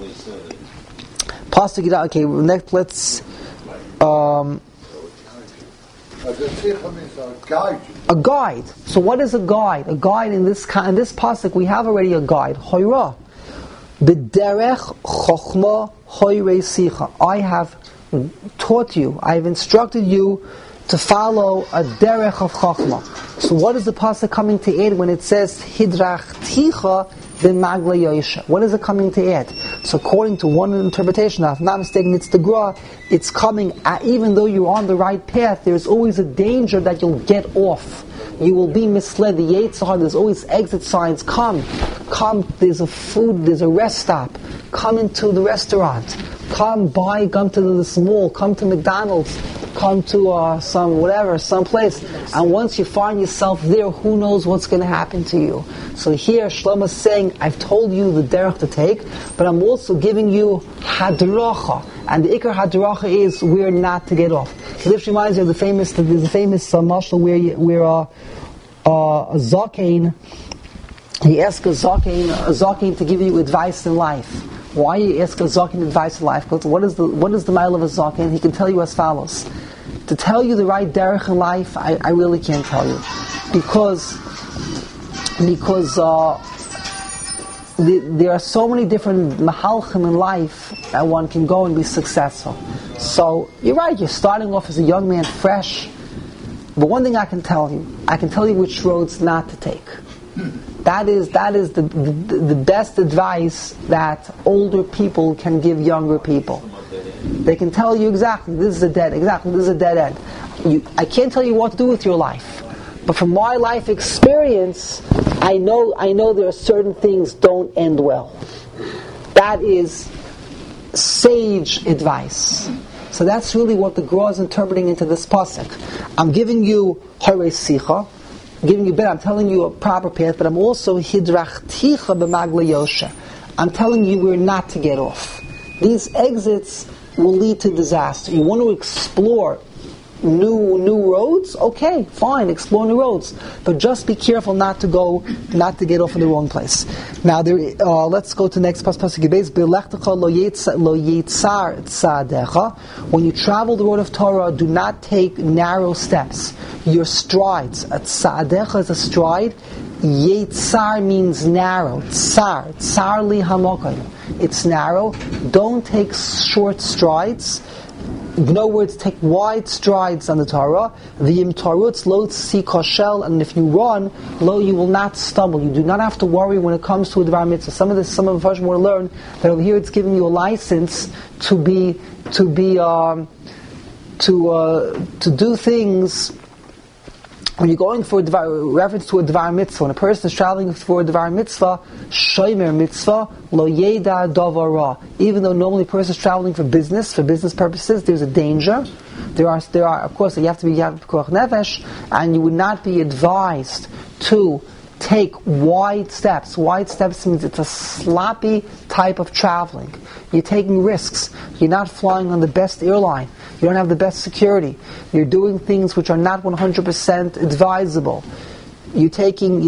Okay, next let's. A guide. So what is a guide? A guide in this pasuk we have already a guide. Hoira. B'derech chochma hoyrei sicha. I have taught you. I have instructed you to follow a derech of chochma. So what is the pasuk coming to add when it says hidrachticha b'magla yosha? What is it coming to add? So according to one interpretation, if I'm not mistaken, it's the Gra. It's coming, even though you're on the right path, there's always a danger that you'll get off. You will be misled. The Yetzer Hara, there's always exit signs. Come, there's a food, there's a rest stop. Come into the restaurant. Come to this mall. Come to McDonald's. Come to some place. And once you find yourself there, who knows what's going to happen to you. So here Shlomo is saying, I've told you the derech to take, but I'm also giving you hadracha. And the ikar hadracha is where not to get off. This reminds me of there's a famous mashal where a zaken, he asked a zaken to give you advice in life. Why you ask a zaken advice in life? Because what is the mile of a zaken? He can tell you as follows. To tell you the right derech in life, I really can't tell you. Because because there are so many different mahalchim in life that one can go and be successful. So you're right, you're starting off as a young man fresh, but one thing I can tell you which roads not to take. That is the best advice that older people can give younger people. They can tell you exactly, this is a dead end. I can't tell you what to do with your life, but from my life experience, I know there are certain things don't end well. That is sage advice. So that's really what the Gra is interpreting into this pasuk. I'm giving you Harei Sicha, I'm telling you a proper path, but I'm also Hidrachticha b'Magla Yosha. I'm telling you where not to get off. These exits will lead to disaster. You want to explore new roads? Okay, fine, explore new roads, but just be careful not to get off in the wrong place. Now, let's go to the next pasuk. When you travel the road of Torah, do not take narrow steps. Your strides. Tzadecha is a stride. Yetzar means narrow. Tsar li hamokim. It's narrow. Don't take short strides. In other words, take wide strides on the Torah. V'yim tarutz lo tsi koshel, and if you run, lo, you will not stumble. You do not have to worry when it comes to a Dvar Mitzvah. Some of the Farshim want to learn that over here it's giving you a license to do things. When you're going for reference to a Dvar Mitzvah, when a person is traveling for a Dvar Mitzvah, Shomer Mitzvah, Lo Yeda Davara. Even though normally a person is traveling for business purposes, there's a danger. There are, of course, you have Pekuach Nefesh, and you would not be advised to take wide steps. Wide steps means it's a sloppy type of traveling. You're taking risks. You're not flying on the best airline. You don't have the best security. You're doing things which are not 100% advisable. You're taking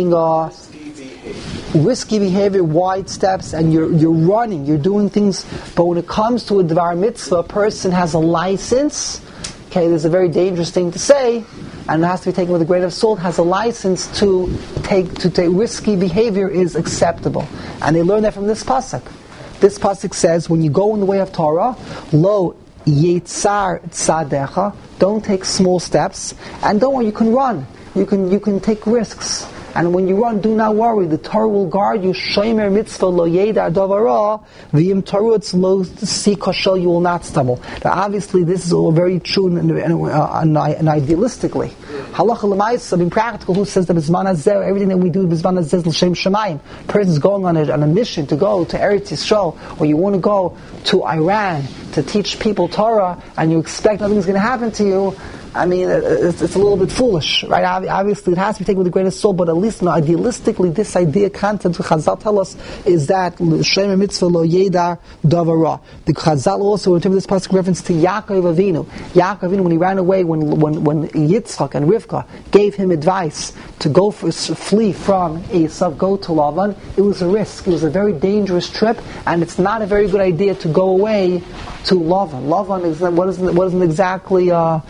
risky behavior, wide steps, and you're running. You're doing things. But when it comes to a Dvar Mitzvah, a person has a license. Okay, there's a very dangerous thing to say, and it has to be taken with a grain of salt. Has a license to take risky behavior is acceptable, and they learn that from this pasuk. This pasuk says, when you go in the way of Torah, lo yetzar tzadecha, don't take small steps, and don't worry, you can run. You can take risks. And when you run, do not worry. The Torah will guard you. Shomer mitzvah lo yeda davara, v'yim tarutz lo si koshel, you will not stumble. Now, obviously, this is all very true and idealistically. Halacha l'maisa, being practical, who says that b'zman hazeh, everything that we do b'zman hazeh is l'shem shamayim. A person is going on a mission to go to Eretz Yisrael, or you want to go to Iran to teach people Torah, and you expect nothing's going to happen to you. I mean, it's a little bit foolish, right? Obviously, it has to be taken with the greatest soul, but at least, idealistically, this idea, content, what Chazal tell us, is that Shemer Mitzvah lo yeda davara. The Chazal also, in terms of this pasuk, reference to Yaakov Avinu. Yaakov Avinu, when he ran away, when Yitzchak and Rivka gave him advice to flee from Esav, go to Lavan, it was a risk. It was a very dangerous trip, and it's not a very good idea to go away to Lavan. Lavan wasn't exactly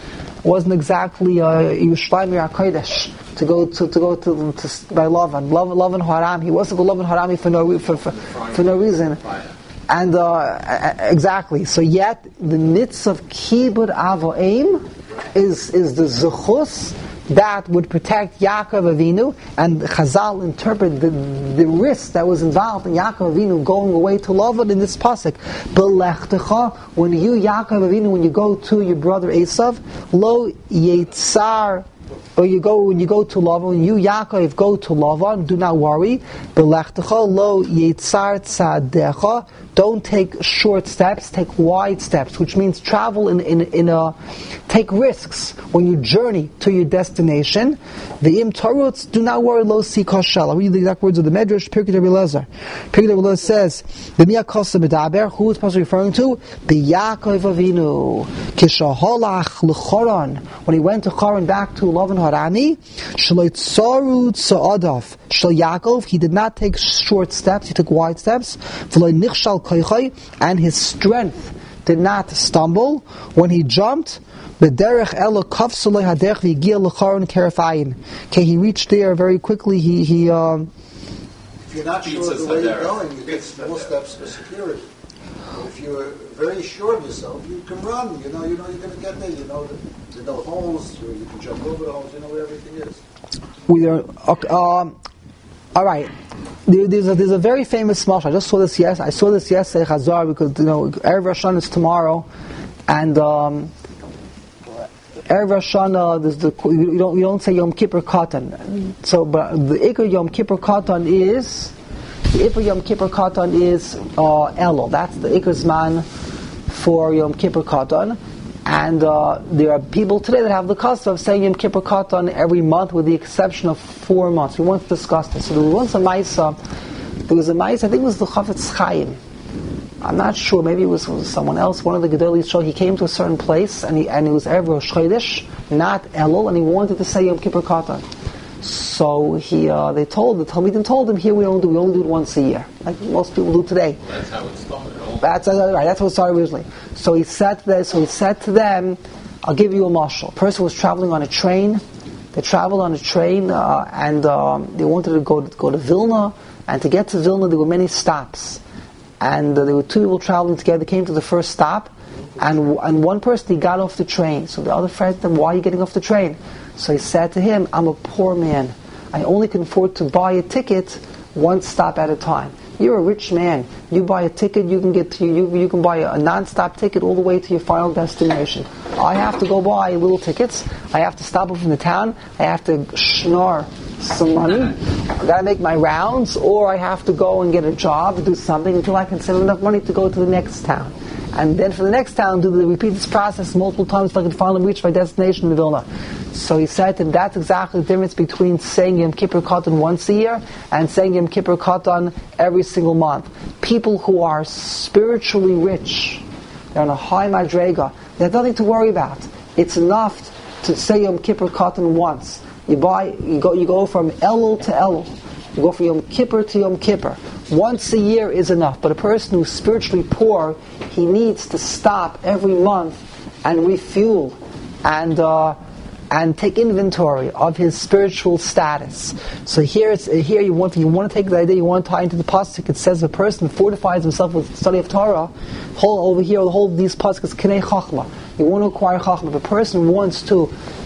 Yerushalayim HaKodesh to go by Lavan Haram. He wasn't called Lavan Harami for no reason. And exactly. So yet the mitzvah of Kibud Avoim is the zechus that would protect Yaakov Avinu, and Chazal interpret the risk that was involved in Yaakov Avinu going away to Lavan in this pasuk. Belechtecha, when you Yaakov Avinu, when you go to your brother Esav, lo yetzar, or when you go to Lavan, when you Yaakov go to Lavan, do not worry. Belechtecha lo yetzar tzadecha. Don't take short steps, take wide steps, which means travel take risks when you journey to your destination. V'im tarutz, do not worry, lo si koshel. I'll read the exact words of the Medrash, Pirkei Rabbi Elazar. Pirkei Rabbi Elazar says, V'miya kosa medaber, who is supposed to be referring to? B'Yaakov Avinu. Kishaholach l'choron, when he went to Choron, back to Lavan Harami, shelo tzaru tza'adav. Shel Yaakov, he did not take short steps, he took wide steps. V'lo nichshal koichai, and his strength did not stumble when he jumped. He reached there very quickly. If you're not sure of the way you're going, you take small steps for security. But if you're very sure of yourself, you can run. You know you're going to get there. You know there are no holes. You can jump over the holes. You know where everything is. All right. There's a very famous mashal. I just saw this yesterday. I saw this yesterday, Chazar, because Erev Rosh Hashanah is tomorrow, and Erev Rosh Hashanah, you don't say Yom Kippur Katan. So, but the Ikar Yom Kippur Katan is Elul. That's the Ikar Zman for Yom Kippur Katan. And there are people today that have the custom of saying Yom Kippur Katan every month, with the exception of 4 months. We want to discuss this. So there was a Maisa, I think it was the Chafetz Chaim. I'm not sure, maybe it was someone else, one of the Gedolim Yisrael. He came to a certain place, and he was Erev Rosh Chodesh, not Elul, and he wanted to say Yom Kippur Katan. So the Talmidim told him, here we only do it once a year, like most people do today. That's how it started. That's right. That's how it started originally. So he said to them, "I'll give you a mashal. A person was traveling on a train. They traveled on a train, and they wanted to go to Vilna. And to get to Vilna, there were many stops. And there were 2 people traveling together. They came to the first stop, and one person, he got off the train. So the other friend asked him, "Why are you getting off the train?" So he said to him, "I'm a poor man. I only can afford to buy a ticket one stop at a time. You're a rich man. You buy a ticket, you can buy a non-stop ticket all the way to your final destination. I have to go buy little tickets. I have to stop off in the town. I have to schnorr some money. I got to make my rounds, or I have to go and get a job, do something until I can save enough money to go to the next town. And then for the next town, repeat this process multiple times until I can finally reach my destination in Vilna." So he said that that's exactly the difference between saying Yom Kippur Katan once a year and saying Yom Kippur Katan every single month. People who are spiritually rich, they're on a high madrega, they have nothing to worry about. It's enough to say Yom Kippur Katan once. You go from Elul to Elul. You go from Yom Kippur to Yom Kippur. Once a year is enough. But a person who's spiritually poor, he needs to stop every month and refuel and take inventory of his spiritual status. So here you want to take the idea, you want to tie into the pasuk. It says a person fortifies himself with the study of Torah. Over here, the whole of these pasuk Knei Chachma. You want to acquire Chachma. If a person wants to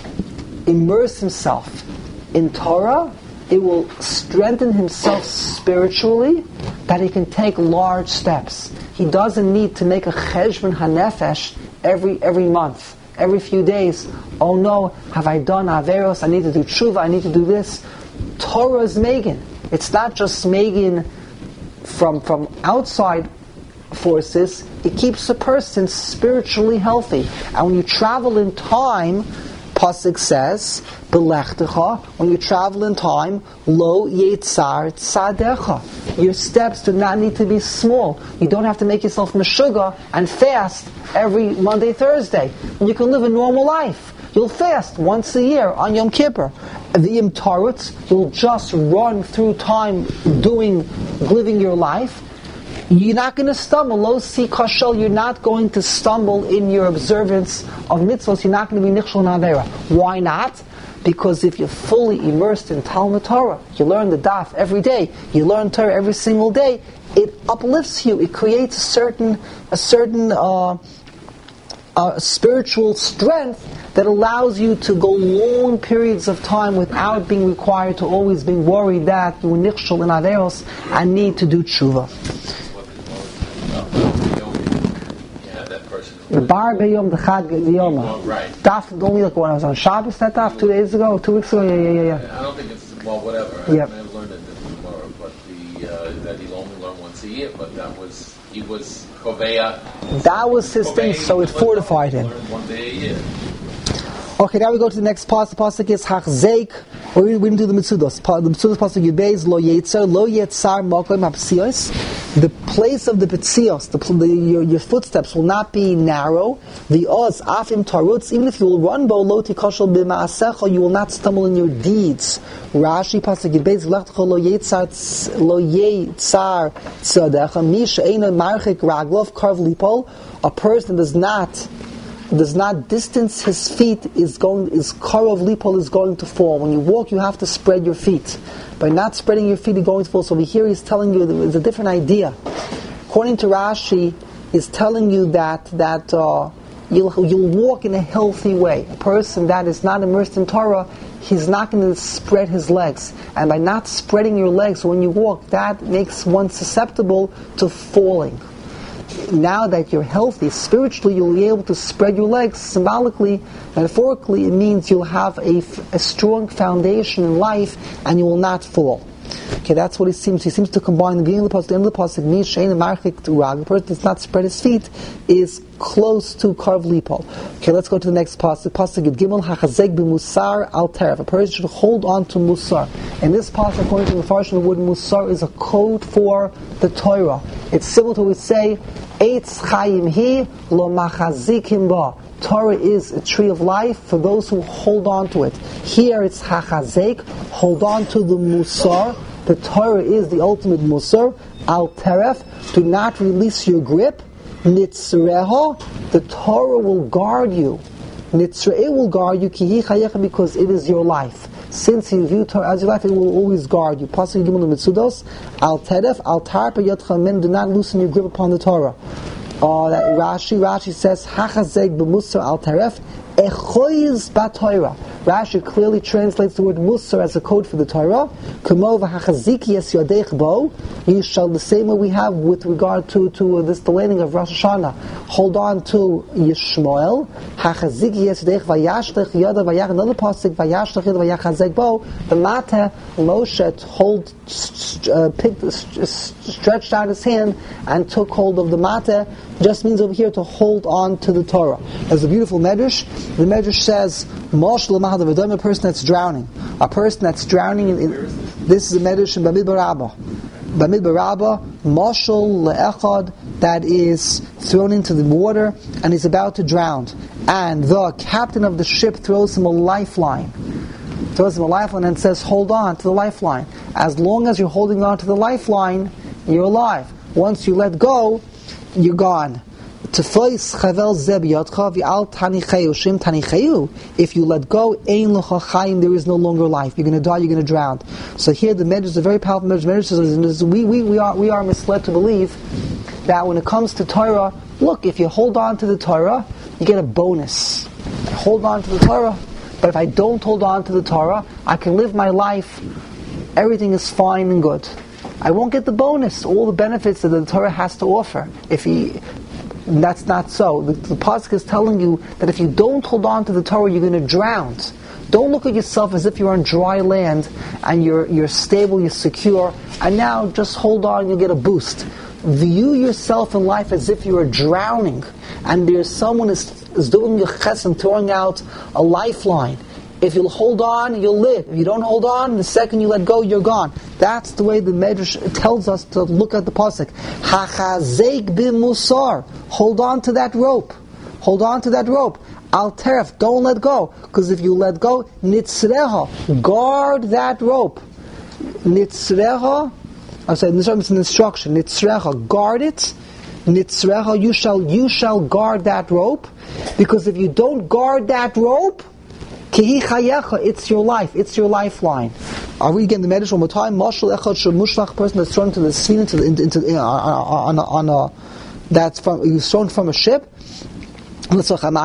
immerse himself in Torah, it will strengthen himself spiritually, that he can take large steps. He doesn't need to make a cheshbon hanefesh every month, every few days. Oh no, have I done averos? I need to do tshuva. I need to do this. Torah is megan. It's not just megan from outside forces. It keeps a person spiritually healthy. And when you travel in time, Pasuk says, "Belechtecha." When you travel in time, lo yetzar tzadecha. Your steps do not need to be small. You don't have to make yourself meshuga and fast every Monday, Thursday. You can live a normal life. You'll fast once a year on Yom Kippur. The Yom Tarutz, you'll just run through time living your life. You're not going to stumble. Lo si kashel. You're not going to stumble in your observance of mitzvahs. You're not going to be nichshol na'avera. Why not? Because if you're fully immersed in Talmud Torah, you learn the daf every day, you learn Torah every single day, it uplifts you. It creates a certain spiritual strength that allows you to go long periods of time without being required to always be worried that you were nichshol in averos and need to do tshuva. The bar beyom the chag beyoma. Right. Daf only like when I was on Shabbos. That daf 2 weeks ago. Yeah. I don't think it's whatever. Yeah. I may have learned it tomorrow, but that he'll only learn once a year. But he was koveya. That was his thing, so it fortified him. One day a year. Okay, now we go to the next pasuk. The pasuk is Hachzeik. We didn't do the Mitzudos. The Mitzudos pasuk Yudbeis Lo Yetzer Makom Hapsios. The place of the petzios, your footsteps will not be narrow. The oz afim tarutz, even if you will run bo lo tikoshel b'maasecha, you will not stumble in your deeds. Rashi pasuk yibetz v'lechtecha lo yetzar tzadecha mi she'eino marchik raglov karv lipol. A person does not distance his feet is karov lipol is going to fall. When you walk, you have to spread your feet. By not spreading your feet, you're going to fall. So over here, he's telling you there's a different idea. According to Rashi, he's telling you that you'll walk in a healthy way. A person that is not immersed in Torah, he's not going to spread his legs. And by not spreading your legs when you walk, that makes one susceptible to falling. Now that you're healthy, spiritually, you'll be able to spread your legs. Symbolically, metaphorically, it means you'll have a strong foundation in life and you will not fall. Okay, that's what he seems. He seems to combine the beginning of the pasuk, the end of the pasuk. The person does not spread his feet is close to karv lipol. Okay, let's go to the next pasuk. Pasuk Gimel hachazek b'musar al teref. A person should hold on to musar. And this pasuk, according to the Farshim, the word musar is a code for the Torah. It's similar to what we say, Eitz chayim hi lo machazikim ba. Torah is a tree of life for those who hold on to it. Here it's hachazek, hold on to the musar. The Torah is the ultimate musar. Al teref, do not release your grip. Nitzreha, the Torah will guard you. Nitzreha will guard you, ki hi chayecha, because it is your life. Since you view Torah as your life, it will always guard you. Pasuk Gimel Mitzudos, Al teref, al tarpa yotcha men, do not loosen your grip upon the Torah. That Rashi says, Hachazek b'musar al taref, echoiz b'Torah. Rashi clearly translates the word musar as a code for the Torah. Kamo v'hachaziki es yodech bo. You shall, the same way we have with regard to this, the landing of Rosh Hashanah. Hold on to Yishmael. Hachaziki es yodech vayashtech yoda vayach. Another pasuk vayashtech yoda vayachazek bo. The Mata Moshe stretched out his hand and took hold of the Mata. Just means over here to hold on to the Torah. There's a beautiful medrash. The medrash says, a person that's drowning. A person that's drowning, this is a medrash in Bamidbar Rabbah. Bamidbar Rabbah, Moshel le'echad, that is thrown into the water and he's about to drown. And the captain of the ship throws him a lifeline. And says, hold on to the lifeline. As long as you're holding on to the lifeline, you're alive. Once you let go, you're gone. If you let go, there is no longer life. You're going to die, you're going to drown. So here the medrash is a very powerful medrash. Medrash says we are misled to believe that when it comes to Torah, look, if you hold on to the Torah, you get a bonus. I hold on to the Torah, but if I don't hold on to the Torah, I can live my life, everything is fine and good. I won't get the bonus, all the benefits that the Torah has to offer. That's not so. The pasuk is telling you that if you don't hold on to the Torah, you're going to drown. Don't look at yourself as if you're on dry land and you're stable, you're secure, and now just hold on, you'll get a boost. View yourself in life as if you are drowning, and there's someone is doing your chesed, throwing out a lifeline. If you'll hold on, you'll live. If you don't hold on, the second you let go, you're gone. That's the way the Medrash tells us to look at the pasuk. Hachazek b'musar. Hold on to that rope. Hold on to that rope. Al teref. Don't let go. Because if you let go, nitzreha. Guard that rope. Nitzreha. I'm sorry, it's an instruction. Nitzreha. Guard it. Nitzreha. You shall guard that rope. Because if you don't guard that rope, it's your life. It's your lifeline. Are we again the medrash one more time? Mashal echad shemushlach, person that's thrown to the sea that's from he's thrown from a ship. The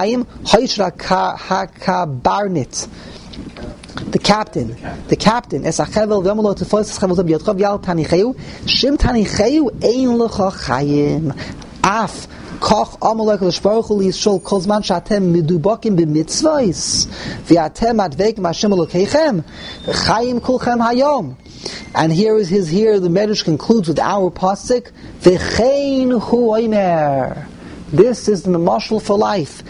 captain. Esachevel v'amolo tefois esachevel zeb yotchav yal tanicheu shim tanicheu ein lecha chayim af. Koch amalek l'shbaruch hu liyishol kol zman she'atem medubakim b'mitzvos v'atem advek ma'ashem Elokeichem chayim kulchem hayom. And here the Medrash concludes with our pasuk v'chein hu omer. This is the mashal for life.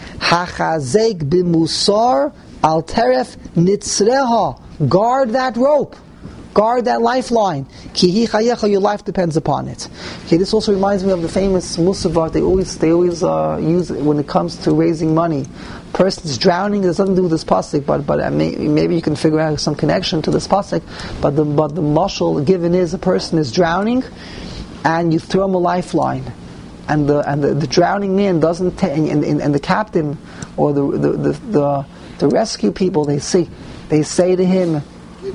Hachazek b'musar al teref nitzreha. Guard that rope. Guard that lifeline. Ki hi chayecha, your life depends upon it. Okay, this also reminds me of the famous Musavar. They always use it when it comes to raising money. Person's drowning. It has nothing to do with this pasuk, but maybe you can figure out some connection to this pasuk. But the mashal given is a person is drowning, and you throw him a lifeline, and the drowning man doesn't and the captain or the rescue people they say to him,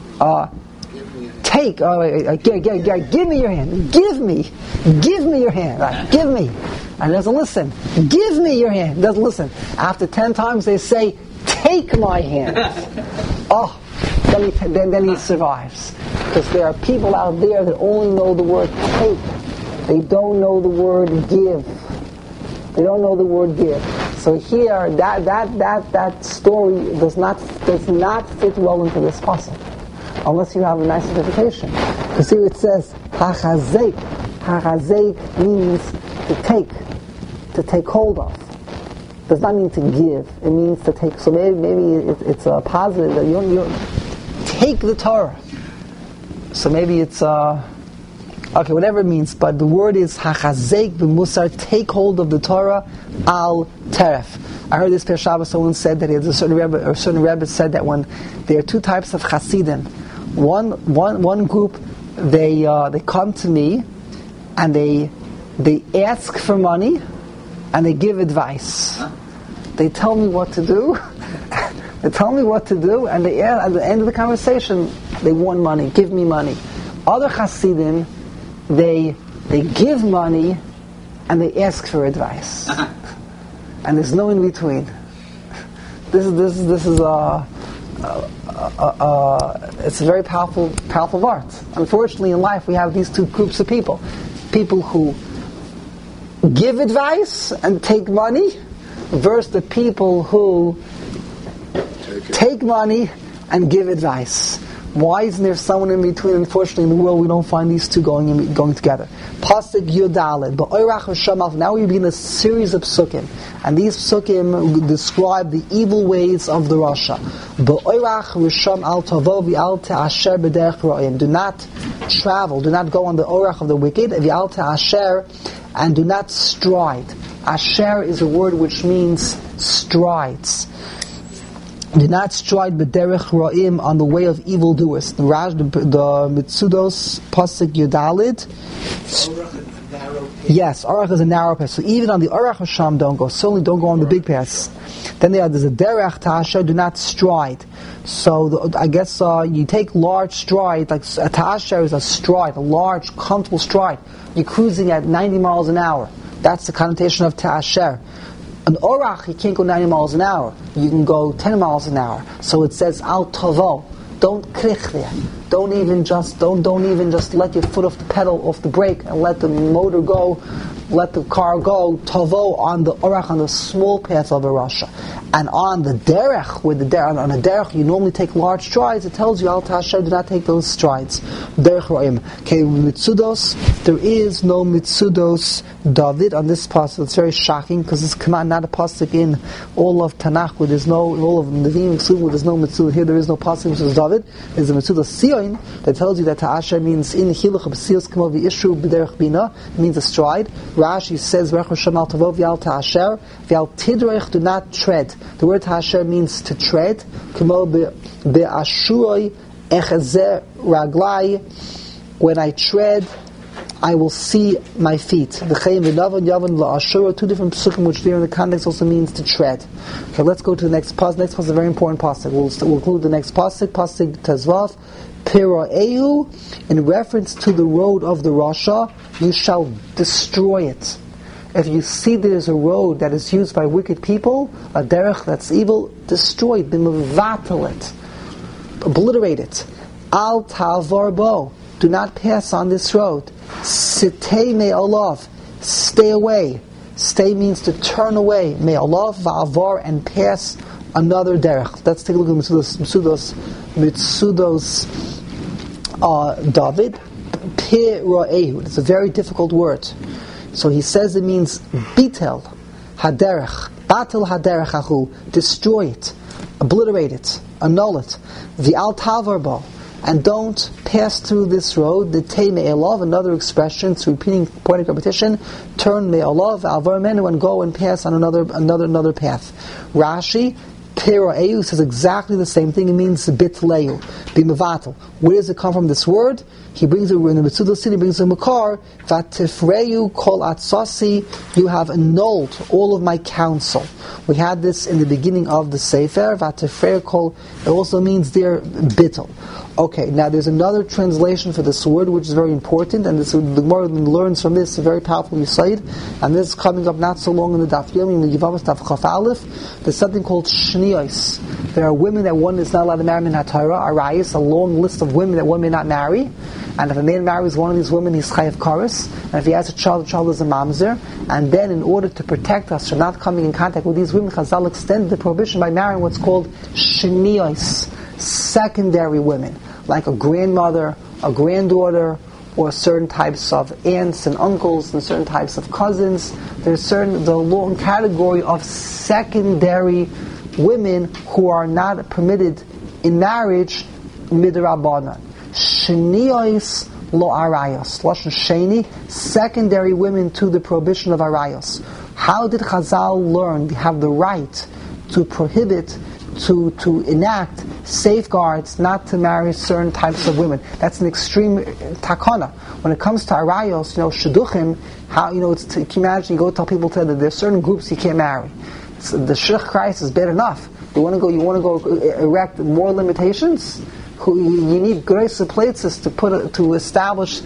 give me your hand, give me your hand, right, give me. And he doesn't listen. Give me your hand. He doesn't listen. After 10 times they say, take my hand. Then he survives. Because there are people out there that only know the word take. They don't know the word give. They don't know the word give. So here, that story does not fit well into this passage, unless you have a nice interpretation. Because here it says, hachazek. Hachazek means to take hold of. Does not mean to give. It means to take. So maybe it's a positive that you take the Torah. So maybe it's okay, whatever it means. But the word is hachazek b'musar, take hold of the Torah al teref. I heard this per Shabbos. Someone said that a certain Rebbe said that when there are two types of Hasidim, one group they come to me and they ask for money and they give advice. They tell me what to do. They tell me what to do, and at the end of the conversation, they want money. Give me money. Other Hasidim, they give money and they ask for advice, and there's no in between. This is it's a very powerful art. Unfortunately, in life, we have these two groups of people: people who give advice and take money, versus the people who take money and give advice. Why isn't there someone in between? Unfortunately, in the world, we don't find these two going together. Pasuk Yudalid, Ba'orach Hashem. Now we begin a series of psukim, and these psukim describe the evil ways of the Rasha. Ba'orach Risham al Tavo v'al te'asher b'derech ra'im. Do not travel, do not go on the orach of the wicked. V'al te'asher, and do not stride. Asher is a word which means strides. Do not stride b'derech ra'im, on the way of evildoers. The Mitzudos pasuk Yudalid. Yes, Orach is a narrow path. So even on the Orach Hashem, don't go. Certainly don't go on the big paths. Then there's a derech ta'asher, do not stride. So I guess you take large stride, like a ta'asher is a stride, a large, comfortable stride. You're cruising at 90 miles an hour. That's the connotation of ta'asher. An orach, you can't go 90 miles an hour. You can go 10 miles an hour. So it says al tavo. Don't krich there. Don't even just let your foot off the pedal, off the brake, and let the motor go, let the car go. Tavo on the orach, on the small path of a rasha. And on the derech, on the derech, you normally take large strides. It tells you al tasher, do not take those strides. Derech ra'im. Okay, mitzudos. There is no mitzudos David on this pasuk. It's very shocking because it's not a pasuk in all of Tanakh where there's no, all of Nevi'im where there's no mitzudos. Here there is no pasuk which is David. There's a mitzudos sion that tells you that ta'asher means in hiluch b'siyos kamo v'ishu b'derech bina. It means a stride. Rashi says v'rech Hashem al tavo v'al ta'asher v'al tidrech, do not tread. The word ta'asher means to tread. Kamo be'ashuroi echazer raglai. When I tread, I will see my feet. The chayim v'navan yavan la'ashura, two different psukim which there in the context also means to tread. Okay, let's go to the next pasuk. Next pasuk is a very important pasuk. We'll include the next pasuk Tezvav. Pira'ehu, in reference to the road of the Rasha, you shall destroy it. If you see there's a road that is used by wicked people, a derech that's evil, destroy it, b'mevatel it, obliterate it. Al ta'avar bo, do not pass on this road. Sitei me'olav, stay away. Stay means to turn away. Me'olav va'avar, and pass another derech. Let's take a look at Mitzudos David. Pira'ehu. It's a very difficult word. So he says it means bitel haderech, batel haderech ahu, destroy it, obliterate it, annul it. V'al tavar bo, and don't pass through this road. The Tei Me'elav, another expression, it's repeating, poetic repetition. Turn Me'elav, Alvar Menu, and go and pass on another path. Rashi, Pera'eu says exactly the same thing. It means bitleu, be mevatel. Where does it come from, this word? He brings it in the Metzudah City, he brings it in Makar, Vatifreu kol atzasi, you have annulled all of my counsel. We had this in the beginning of the Sefer, Vatifreu kol, it also means there, bittel. Okay, now there's another translation for this word which is very important, and this, the Gemara learns from this a very powerful Yisayid, and this is coming up not so long in the Daf Yomi, in the Yevamos Daf Chaf Aleph. There's something called Shniyos. There are women that one is not allowed to marry in HaTorah, Arayis, a long list of women that one may not marry, and if a man marries one of these women, he's chayav kares, and if he has a child, the child is a mamzer, and then in order to protect us from not coming in contact with these women, Chazal extended the prohibition by marrying what's called Shniyos, secondary women, like a grandmother, a granddaughter, or certain types of aunts and uncles, and certain types of cousins. There's the long category of secondary women who are not permitted in marriage, midrabanan. Shniyos lo arayos. Lashon sheni, secondary women to the prohibition of arayos. How did Chazal learn, have the right to prohibit, to enact safeguards not to marry certain types of women? That's an extreme takana. When it comes to arayos, shidduchim, how, can you imagine, you go tell people today that there's certain groups you can't marry. So the shidduch Christ is bad enough. You want to go erect more limitations? You need grace and places to establish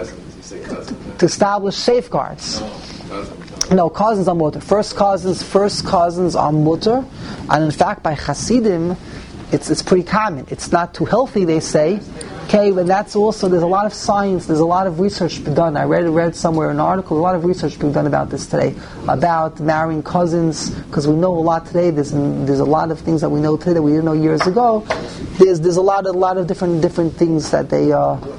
safeguards. No, cousins are mutter. First cousins are mutter, and in fact, by Hasidim, it's pretty common. It's not too healthy, they say. Okay, but that's also, there's a lot of science, there's a lot of research being done. I read somewhere an article, a lot of research being done about this today, about marrying cousins, because we know a lot today. There's a lot of things that we know today that we didn't know years ago. There's a lot of different things that they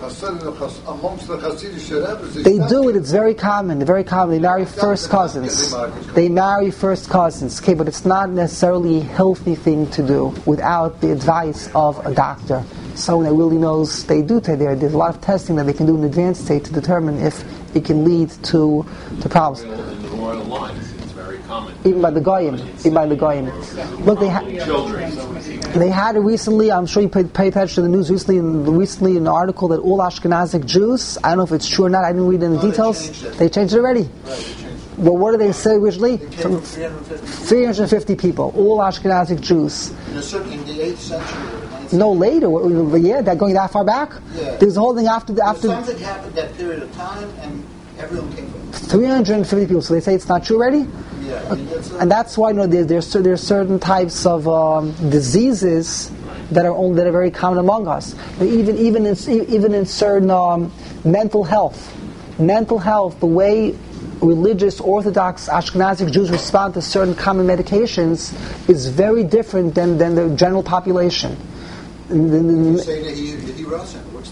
do it. It's very common. They marry first cousins. Okay, but it's not necessarily a healthy thing to do without the advice of a doctor, someone that really knows. They do today. There's a lot of testing that they can do in advanced state to determine if it can lead to problems. In the royal lines, it's very common. Even by the goyim. Look, they had it recently. I'm sure you paid attention to the news recently in an article that all Ashkenazic Jews, I don't know if it's true or not, I didn't read in the details. They changed it already. Well, what did they say originally? 350 people, all Ashkenazic Jews. In the 8th century. No, later. Yeah, they're going that far back. Yeah. There's a whole thing after. Something happened that period of time, and everyone came from 350 people. So they say it's not true already. Yeah, and that's why there's certain types of diseases that are very common among us. Even in certain mental health, the way religious Orthodox Ashkenazic Jews respond to certain common medications is very different than the general population. You say that he Russian. What's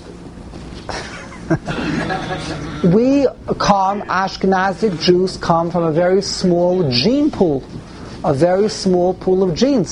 the Ashkenazic Jews come from a very small gene pool, of genes,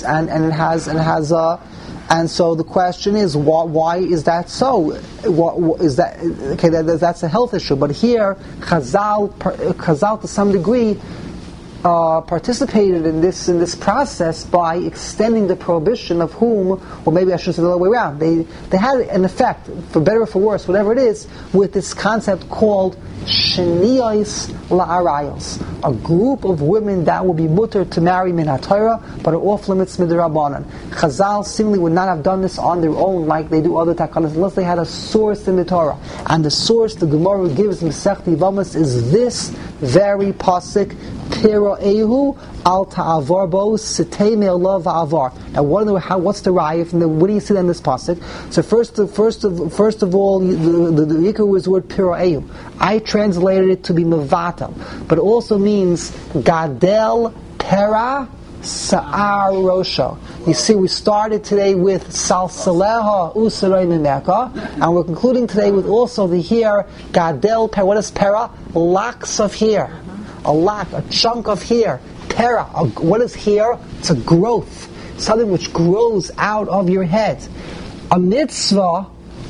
and so the question is, why is that so? What is that? Okay, that's a health issue. But here, Chazal to some degree participated in this process by extending the prohibition of whom, or maybe I should say the other way around. They had an effect, for better or for worse, whatever it is, with this concept called Shniyos la'arayos, a group of women that will be mutter to marry min HaTorah, but are off limits midrabanan. Chazal seemingly would not have done this on their own like they do other takanas, unless they had a source in the Torah. And the source the Gemara gives in Masechta Yevamos is this very pasuk, Pera'ehu al ta'avar bo sitei me'elav va'avar. Now, what's the raya from what do you see in this pasuk? So first of all, the Yikar was the word Pera'ehu. I translated it to be mevatel, but it also means gadel pera sa'ar rosho. You see, we started today with salsaleha u'serei mimeka, and we're concluding today with also the here gadel pera. What is pera? Locks of hair. A chunk of hair. Pera. What is hair? It's a growth. Something which grows out of your head. A mitzvah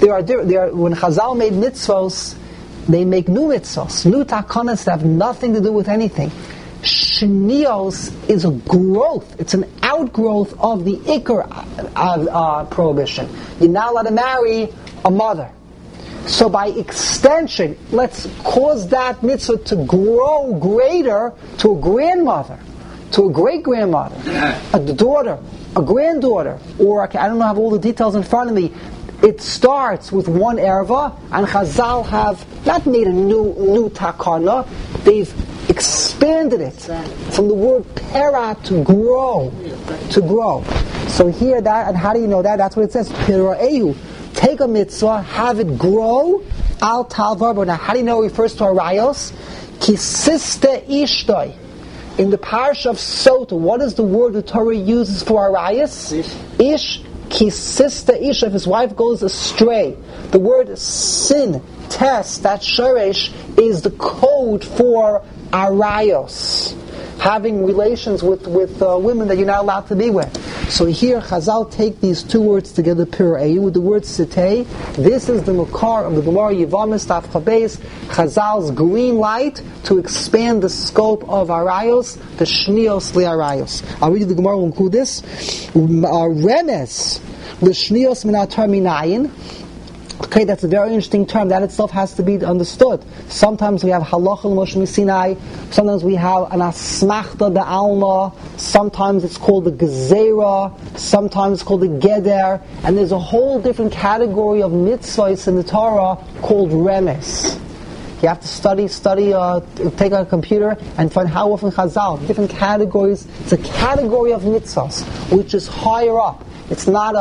When Chazal made mitzvos, they make new mitzvos, new takanas that have nothing to do with anything. Shnios is a growth; it's an outgrowth of the ikar prohibition. You're not allowed to marry a mother. So by extension, let's cause that mitzvah to grow greater to a grandmother, to a great-grandmother, a daughter, a granddaughter, or I don't know, I have all the details in front of me. It starts with one erva, and Chazal have not made a new takana, they've expanded it from the word pera to grow. So here that, and how do you know that? That's what it says, pira'ehu. Take a mitzvah, have it grow, al talvar. Now how do you know it refers to arayos? Kisiste ishtoi. In the parish of Sota, what is the word the Torah uses for arayos? Ish. Kisista ish, if his wife goes astray. The word sin, test, that shoresh, is the code for arayos, having relations with women that you're not allowed to be with. So here Chazal take these two words together, pira'ehu, with the word sitei. This is the makar of the Gemara Yevamos Daf Chabez, Chazal's green light to expand the scope of arayos, the shnios li'arayos. I'll read you the Gemara, we'll include this. Remes l'shnios min atar minayin. Okay, that's a very interesting term. That itself has to be understood. Sometimes we have halacha l'moshe misinai. Sometimes we have an asmachta be'alma. Sometimes it's called the gezerah. Sometimes it's called the geder. And there's a whole different category of mitzvahs in the Torah called remes. You have to study, take a computer and find how often Chazal, different categories. It's a category of mitzvahs which is higher up. It's not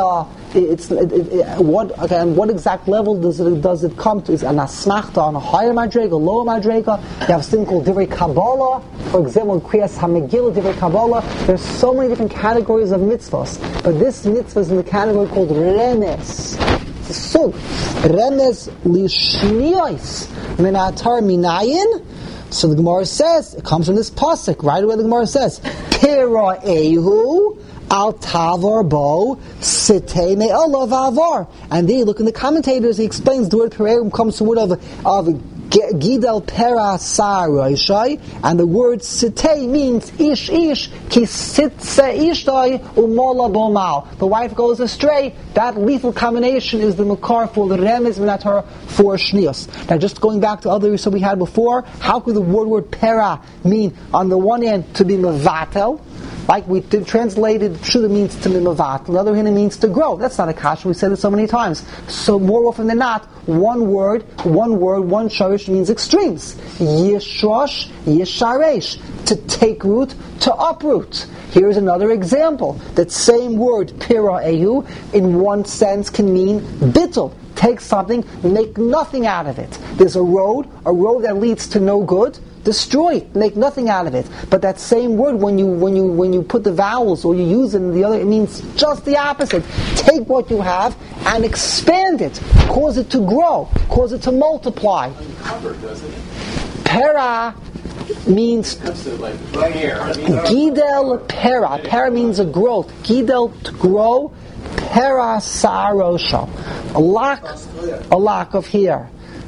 what exact level does it come to? Is an asmachta on a higher madrega, lower madrega? You have a thing called divrei Kabbalah. For example, in Kriyas HaMegillah, divrei Kabbalah, there's so many different categories of mitzvahs. But this mitzvah is in the category called remes. It's a sug. Remes lishnios min atar minayin. So the Gemara says, it comes from this pasuk, right away the Gemara says, pira'ehu al tavor bo sitei me'olav avar. And then you look in the commentators, he explains the word pira'ehu comes from the word of gidel pera saroishai, and the word sitei means ish ki sitse ishtoi umola bomal. The wife goes astray. That lethal combination is the makar for the remes minator for shnios. Now, just going back to other so we had before, how could the word pera mean on the one hand to be mevatel? Like we did translated, Pshuta means to mimavat. On the other hand, it means to grow. That's not a kasha. We said it so many times. So more often than not, one word, one sharish means extremes. Yishrosh, yisharesh. To take root, to uproot. Here's another example. That same word, pira'ehu, in one sense can mean bittul. Take something, make nothing out of it. There's a road that leads to no good. Destroy it, make nothing out of it. But that same word, when you put the vowels or you use it in the other, it means just the opposite. Take what you have and expand it, cause it to grow, cause it to multiply. Uncover, doesn't it? Pera means gidel pera. Pera means a growth. Gidel to grow. Pera sarosha. A lock of hair.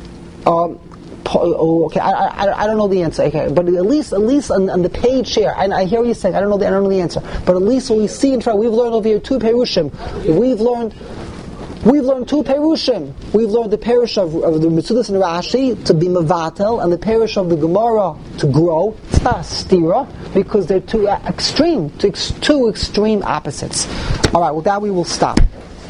Okay, I don't know the answer. Okay, but at least on the page here, I hear what you're saying. I don't know the answer. But at least what we see in front, we've learned over here two perushim. We've learned two perushim. We've learned the perush of the Metzudas and Rashi to be mevatel, and the perush of the Gemara to grow. It's not a stira because they're two extreme opposites. All right, with that we will stop.